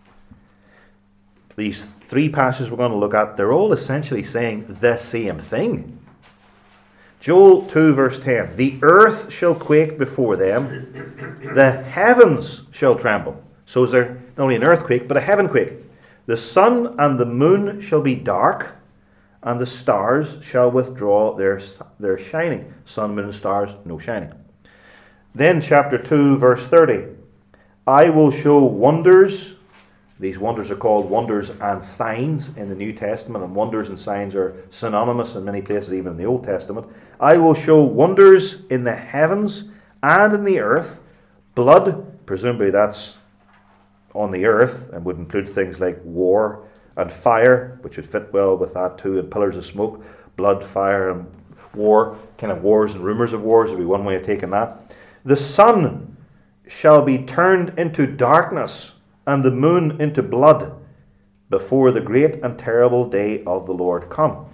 These three passages we're going to look at, they're all essentially saying the same thing. Joel 2 verse 10. The earth shall quake before them, the heavens shall tremble. So is there not only an earthquake, but a heaven quake. The sun and the moon shall be dark, and the stars shall withdraw their shining. Sun, moon, and stars, no shining. Then chapter 2, verse 30. I will show wonders. These wonders are called wonders and signs in the New Testament, and wonders and signs are synonymous in many places, even in the Old Testament. I will show wonders in the heavens and in the earth, blood, presumably that's on the earth, and would include things like war and fire, which would fit well with that too, and pillars of smoke, blood, fire, and war, kind of wars and rumours of wars would be one way of taking that. The sun shall be turned into darkness, and the moon into blood, before the great and terrible day of the Lord come.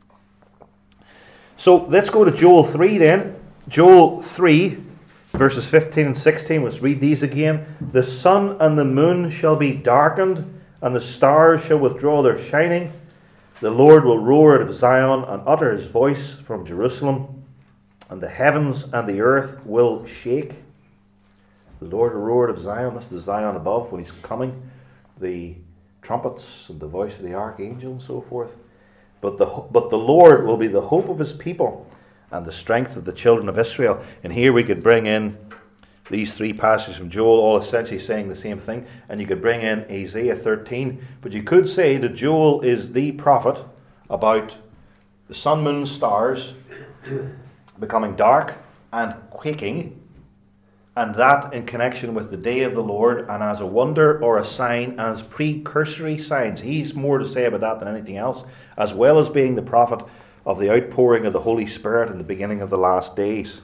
So let's go to Joel 3 then. Joel 3, verses 15 and 16. Let's read these again. The sun and the moon shall be darkened, and the stars shall withdraw their shining. The Lord will roar out of Zion and utter his voice from Jerusalem, and the heavens and the earth will shake. The Lord will roar out of Zion. That's the Zion above when he's coming. The trumpets and the voice of the archangel and so forth. But the Lord will be the hope of his people and the strength of the children of Israel. And here we could bring in these three passages from Joel, all essentially saying the same thing. And you could bring in Isaiah 13. But you could say that Joel is the prophet about the sun, moon, and stars becoming dark and quaking, and that in connection with the day of the Lord, and as a wonder or a sign, and as precursory signs. He's more to say about that than anything else, as well as being the prophet of the outpouring of the Holy Spirit in the beginning of the last days.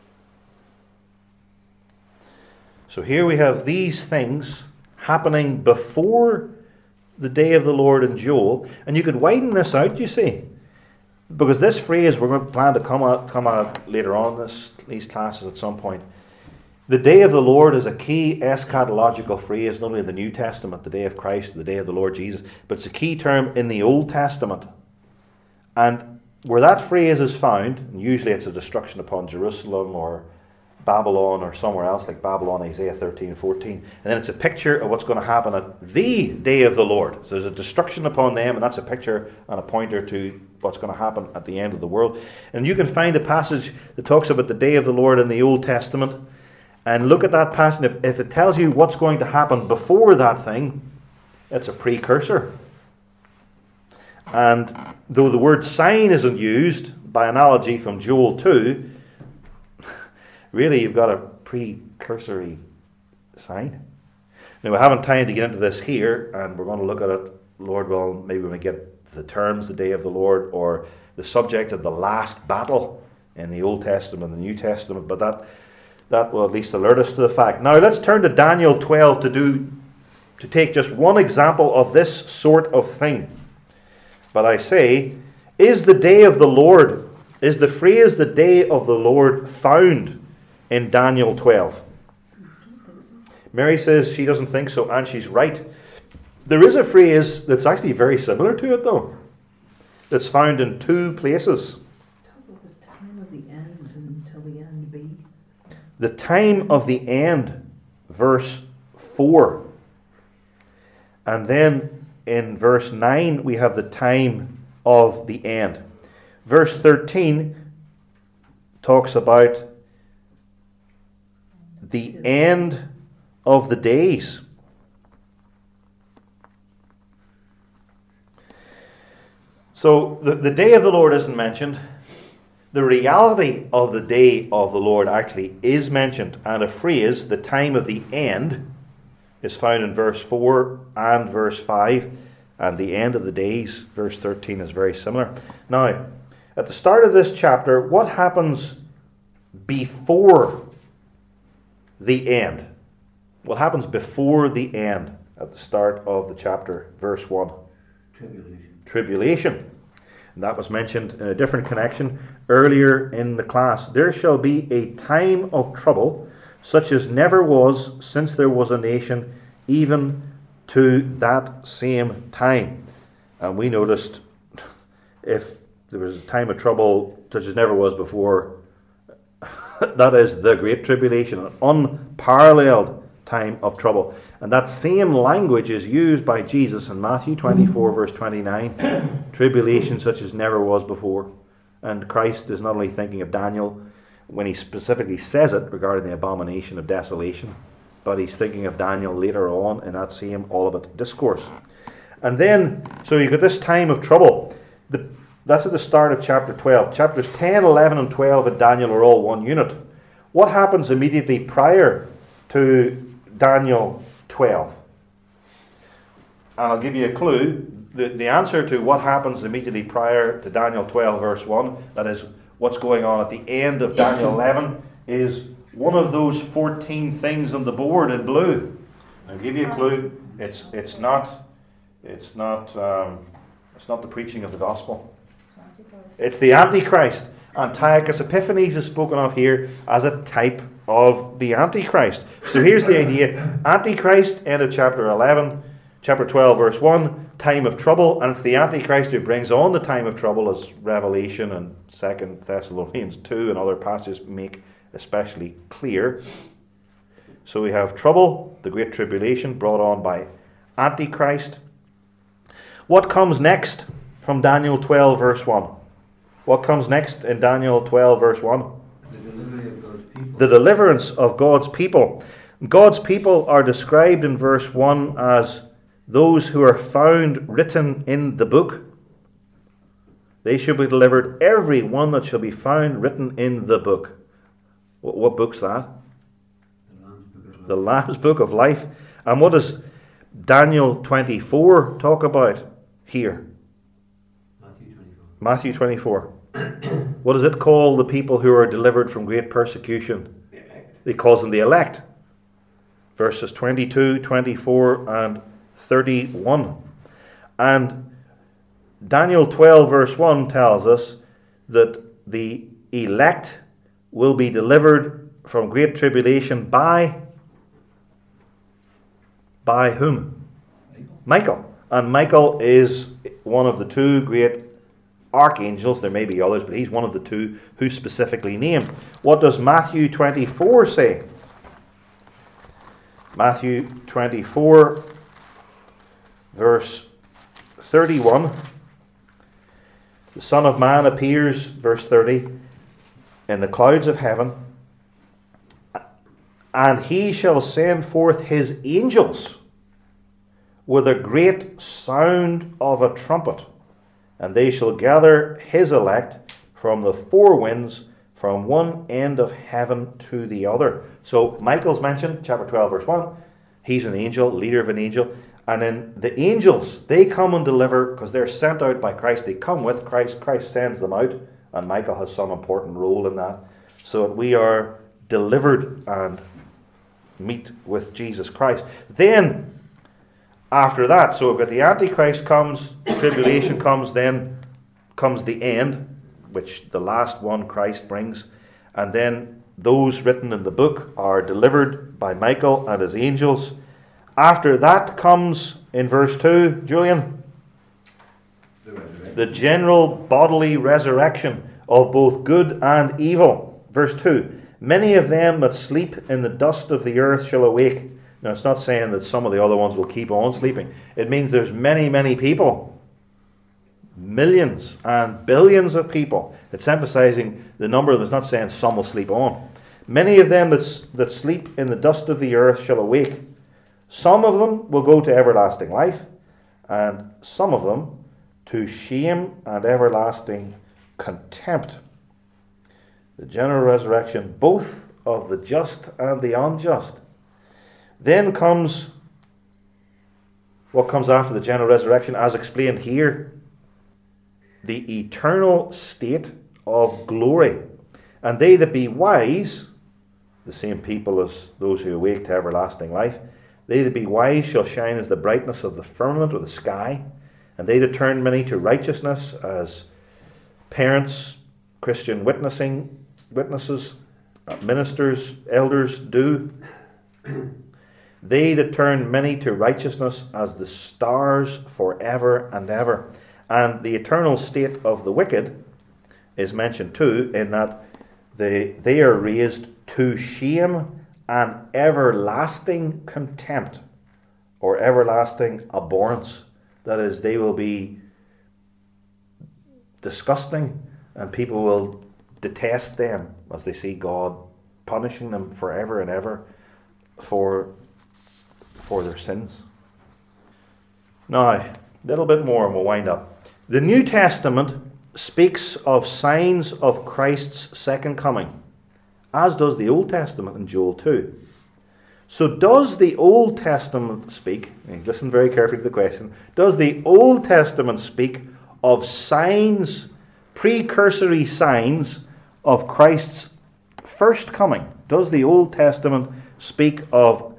So here we have these things happening before the day of the Lord in Joel, and you could widen this out, you see, because this phrase we're going to plan to come out later on in these classes at some point. The day of the Lord is a key eschatological phrase, not only in the New Testament, the day of Christ, the day of the Lord Jesus, but it's a key term in the Old Testament. And where that phrase is found, and usually it's a destruction upon Jerusalem or Babylon or somewhere else, like Babylon, Isaiah 13 and 14, and then it's a picture of what's going to happen at the day of the Lord. So there's a destruction upon them, and that's a picture and a pointer to what's going to happen at the end of the world. And you can find a passage that talks about the day of the Lord in the Old Testament, and look at that passage. If it tells you what's going to happen before that thing, it's a precursor. And though the word sign isn't used, by analogy from Joel 2, really you've got a precursory sign. Now we haven't time to get into this here, and we're going to look at it, Lord willing, maybe when we get the terms, the day of the Lord, or the subject of the last battle in the Old Testament and the New Testament, but that will at least alert us to the fact. Now let's turn to Daniel 12 to take just one example of this sort of thing. But I say, is the day of the Lord, is the phrase the day of the Lord found in Daniel 12? Mary says she doesn't think so, and she's right. There is a phrase that's actually very similar to it, though, that's found in two places. The time of the end until the end be. The time of the end, verse 4. And then in verse 9 we have the time of the end. Verse 13 talks about the end of the days. So the day of the Lord isn't mentioned. The reality of the day of the Lord actually is mentioned, and a phrase, the time of the end, is found in verse 4 and verse 5, and the end of the days, verse 13, is very similar. Now, at the start of this chapter, what happens before the end? What happens before the end at the start of the chapter, verse 1? Tribulation. And that was mentioned in a different connection earlier in the class. There shall be a time of trouble, such as never was since there was a nation, even to that same time. And we noticed, if there was a time of trouble such as never was before, that is the Great Tribulation, an unparalleled time of trouble. And that same language is used by Jesus in Matthew 24, verse 29. Tribulation such as never was before. And Christ is not only thinking of Daniel when he specifically says it regarding the abomination of desolation, but he's thinking of Daniel later on in that same Olivet discourse. And then, so you've got this time of trouble. That's at the start of chapter 12. Chapters 10, 11, and 12 in Daniel are all one unit. What happens immediately prior to Daniel 12? And I'll give you a clue. The answer to what happens immediately prior to Daniel 12, verse 1, that is what's going on at the end of Daniel 11, is one of those 14 things on the board in blue. I'll give you a clue. It's not the preaching of the gospel. It's the Antichrist. Antiochus Epiphanes is spoken of here as a type of the Antichrist. So here's the idea. Antichrist, end of chapter 11, chapter 12, verse 1, time of trouble, and it's the Antichrist who brings on the time of trouble, as Revelation and 2 Thessalonians 2 and other passages make especially clear. So we have trouble, the great tribulation brought on by Antichrist. What comes next from Daniel 12, verse 1? What comes next in Daniel 12, verse 1? The delivery of God's people. The deliverance of God's people. God's people are described in verse 1 as those who are found written in the book. They shall be delivered, every one that shall be found written in the book. What book's that? The Lamb's Book of Life. And what does Daniel 24 talk about here? Matthew 24. What does it call the people who are delivered from great persecution? It calls them the elect. Verses 22, 24, and 31. And Daniel 12, verse 1 tells us that the elect will be delivered from great tribulation by whom? Michael. And Michael is one of the two great archangels. There may be others, but he's one of the two who's specifically named. What does Matthew 24 say? Matthew 24, verse 31. The Son of Man appears, verse 30, in the clouds of heaven, and he shall send forth his angels with a great sound of a trumpet, and they shall gather his elect from the four winds, from one end of heaven to the other. So Michael's mentioned, chapter 12, verse 1. He's an angel, leader of an angel. And then the angels, they come and deliver, because they're sent out by Christ. They come with Christ. Christ sends them out, and Michael has some important role in that. So that we are delivered and meet with Jesus Christ. Then, after that, so we've got the Antichrist comes, tribulation comes, then comes the end, which the last one Christ brings. And then those written in the book are delivered by Michael and his angels. After that comes, in verse 2, Julian, the general bodily resurrection of both good and evil. Verse 2, many of them that sleep in the dust of the earth shall awake. Now, it's not saying that some of the other ones will keep on sleeping. It means there's many, many people. Millions and billions of people. It's emphasizing the number. It's not saying some will sleep on. Many of them that sleep in the dust of the earth shall awake. Some of them will go to everlasting life, and some of them to shame and everlasting contempt. The general resurrection, both of the just and the unjust. Then comes what comes after the general resurrection, as explained here, the eternal state of glory. And they that be wise, the same people as those who awake to everlasting life, they that be wise shall shine as the brightness of the firmament or the sky, and they that turn many to righteousness, as parents, Christian witnesses, ministers, elders do. They that turn many to righteousness as the stars forever and ever. And the eternal state of the wicked is mentioned too, in that they are raised to shame and everlasting contempt or everlasting abhorrence. That is, they will be disgusting and people will detest them as they see God punishing them forever and ever for their sins. Now, a little bit more and we'll wind up. The New Testament speaks of signs of Christ's second coming, as does the Old Testament in Joel 2. So does the Old Testament speak, and listen very carefully to the question, does the Old Testament speak of signs, precursory signs of Christ's first coming? Does the Old Testament speak of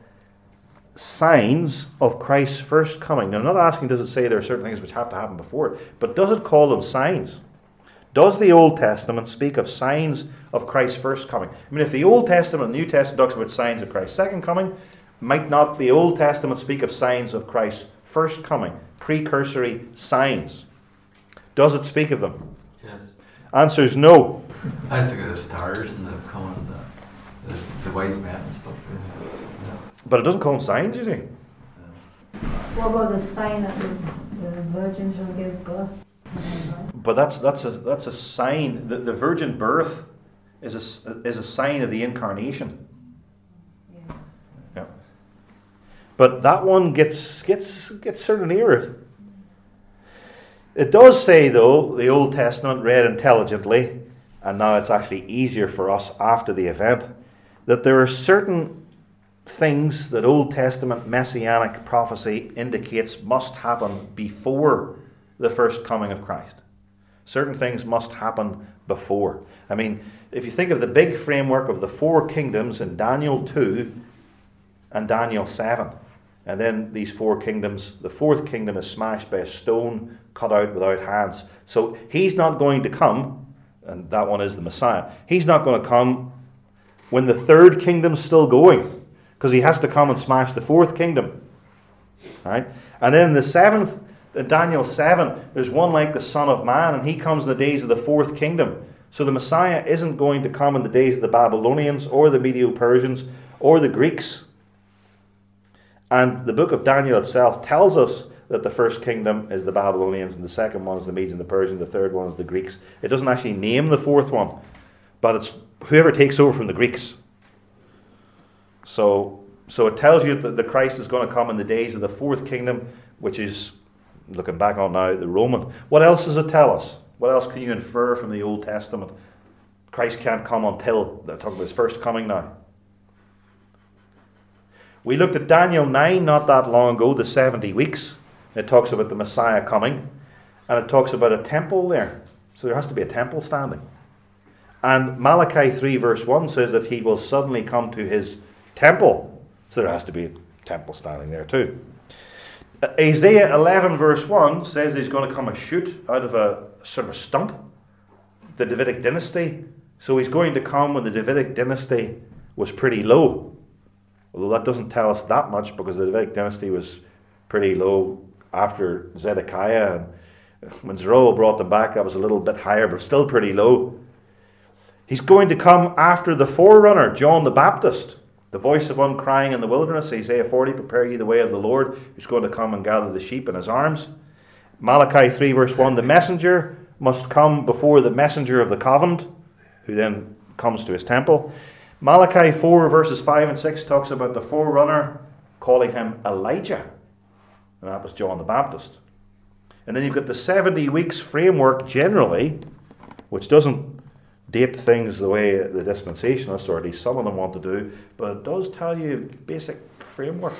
signs of Christ's first coming? Now, I'm not asking does it say there are certain things which have to happen before it, but does it call them signs? Does the Old Testament speak of signs of Christ's first coming? I mean, if the Old Testament and the New Testament talks about signs of Christ's second coming, might not the Old Testament speak of signs of Christ's first coming? Precursory signs. Does it speak of them? Yes. Answer is no. I think of the stars and the coming, the wise men and stuff. But it doesn't call them signs, you see. What about the sign that the virgin shall give birth? But that's a sign. The virgin birth is a sign of the incarnation. Yeah. But that one gets sort of near it. It does say, though, the Old Testament read intelligently, and now it's actually easier for us after the event, that there are certain things that Old Testament messianic prophecy indicates must happen before the first coming of Christ. Certain things must happen before. I mean, if you think of the big framework of the four kingdoms in Daniel 2 and Daniel 7, and then these four kingdoms, the fourth kingdom is smashed by a stone cut out without hands. So he's not going to come, and that one is the Messiah, he's not going to come when the third kingdom's still going, because he has to come and smash the fourth kingdom. Right? And then the seventh, in Daniel 7, there's one like the Son of Man, and he comes in the days of the fourth kingdom. So the Messiah isn't going to come in the days of the Babylonians, or the Medo-Persians, or the Greeks. And the book of Daniel itself tells us that the first kingdom is the Babylonians, and the second one is the Medes and the Persians, the third one is the Greeks. It doesn't actually name the fourth one, but it's whoever takes over from the Greeks. So it tells you that the Christ is going to come in the days of the fourth kingdom, which is, looking back on now, the Roman. What else does it tell us? What else can you infer from the Old Testament? Christ can't come until, they're talking about his first coming now. We looked at Daniel 9 not that long ago, the 70 weeks. It talks about the Messiah coming, and it talks about a temple there. So there has to be a temple standing. And Malachi 3 verse 1 says that he will suddenly come to his temple. So there has to be a temple standing there too. Isaiah 11 verse 1 says he's going to come a shoot out of a sort of a stump, the Davidic dynasty. So he's going to come when the Davidic dynasty was pretty low. Although that doesn't tell us that much, because the Davidic dynasty was pretty low after Zedekiah. And when Zerubbabel brought them back, that was a little bit higher, but still pretty low. He's going to come after the forerunner, John the Baptist. The voice of one crying in the wilderness, Isaiah 40, prepare ye the way of the Lord, who's going to come and gather the sheep in his arms. Malachi 3 verse 1, the messenger must come before the messenger of the covenant, who then comes to his temple. Malachi 4 verses 5 and 6 talks about the forerunner calling him Elijah. And that was John the Baptist. And then you've got the 70 weeks framework generally, which doesn't date things the way the dispensationalists, or at least some of them, want to do, but it does tell you basic framework.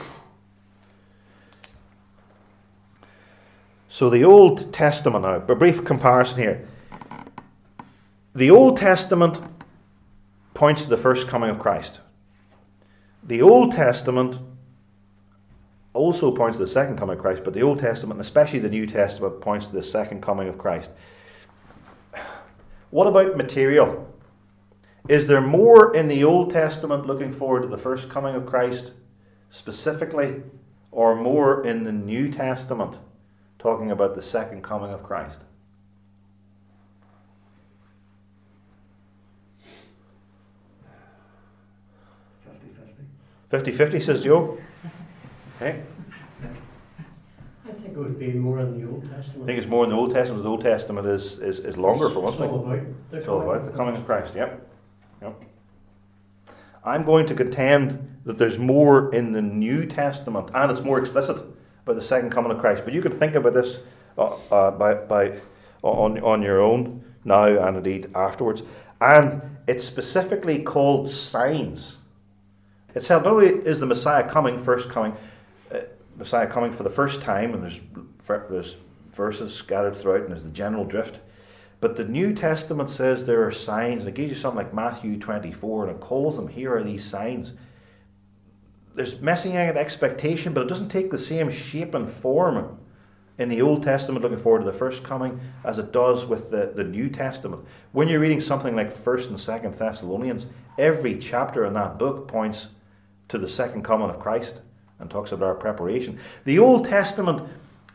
So the Old Testament now, a brief comparison here. The Old Testament points to the first coming of Christ. The Old Testament also points to the second coming of Christ, but the Old Testament, and especially the New Testament, points to the second coming of Christ. What about material? Is there more in the Old Testament looking forward to the first coming of Christ specifically, or more in the New Testament talking about the second coming of Christ? 50-50, says Joe. Okay. I think it would be more in the Old Testament. I think it's more in the Old Testament. The Old Testament is longer for one It's all thing. about It's all about the coming of Christ. Yep. I'm going to contend that there's more in the New Testament, and it's more explicit about the second coming of Christ. But you can think about this on your own now, and indeed afterwards. And it's specifically called signs. It's held not only is the Messiah coming, Messiah coming for the first time, and there's verses scattered throughout, and there's the general drift. But the New Testament says there are signs, and it gives you something like Matthew 24, and it calls them, here are these signs. There's messianic expectation, but it doesn't take the same shape and form in the Old Testament, looking forward to the first coming, as it does with the New Testament. When you're reading something like 1st and 2nd Thessalonians, every chapter in that book points to the second coming of Christ and talks about our preparation. The Old Testament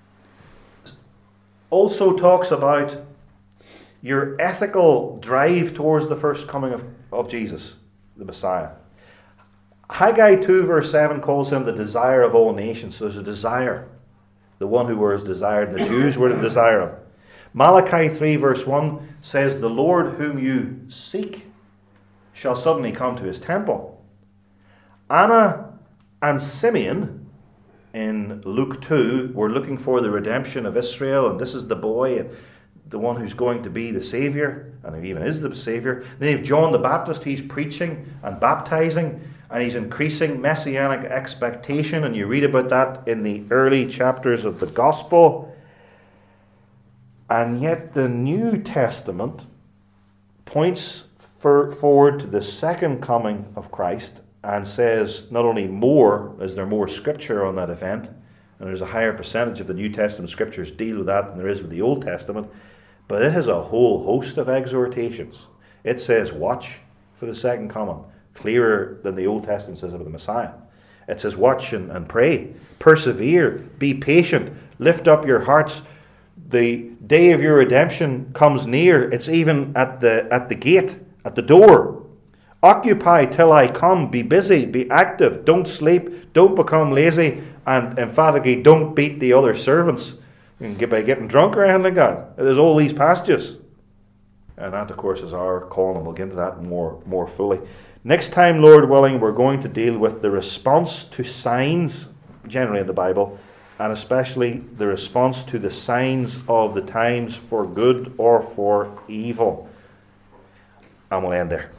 also talks about your ethical drive towards the first coming of Jesus, the Messiah. Haggai 2 verse 7 calls him the desire of all nations. So there's a desire. The one who was desired, and the Jews were to desire him. Malachi 3 verse 1 says, the Lord whom you seek shall suddenly come to his temple. Anna and Simeon in Luke 2 were looking for the redemption of Israel, and this is the boy, the one who's going to be the Saviour, and he even is the Saviour. Then you have John the Baptist, he's preaching and baptizing, and he's increasing messianic expectation, and you read about that in the early chapters of the Gospel. And yet the New Testament points forward to the second coming of Christ and says not only more, is there more scripture on that event, and there's a higher percentage of the New Testament scriptures deal with that than there is with the Old Testament, but it has a whole host of exhortations. It says, watch for the second coming, clearer than the Old Testament says about the Messiah. It says, watch and pray, persevere, be patient, lift up your hearts. The day of your redemption comes near. It's even at the gate, at the door. Occupy till I come. Be busy, be active, don't sleep, don't become lazy, and emphatically don't beat the other servants by getting drunk or anything like that. There's all these passages. And that, of course, is our call, and we'll get into that more fully. Next time, Lord willing, we're going to deal with the response to signs, generally in the Bible, and especially the response to the signs of the times for good or for evil. And we'll end there.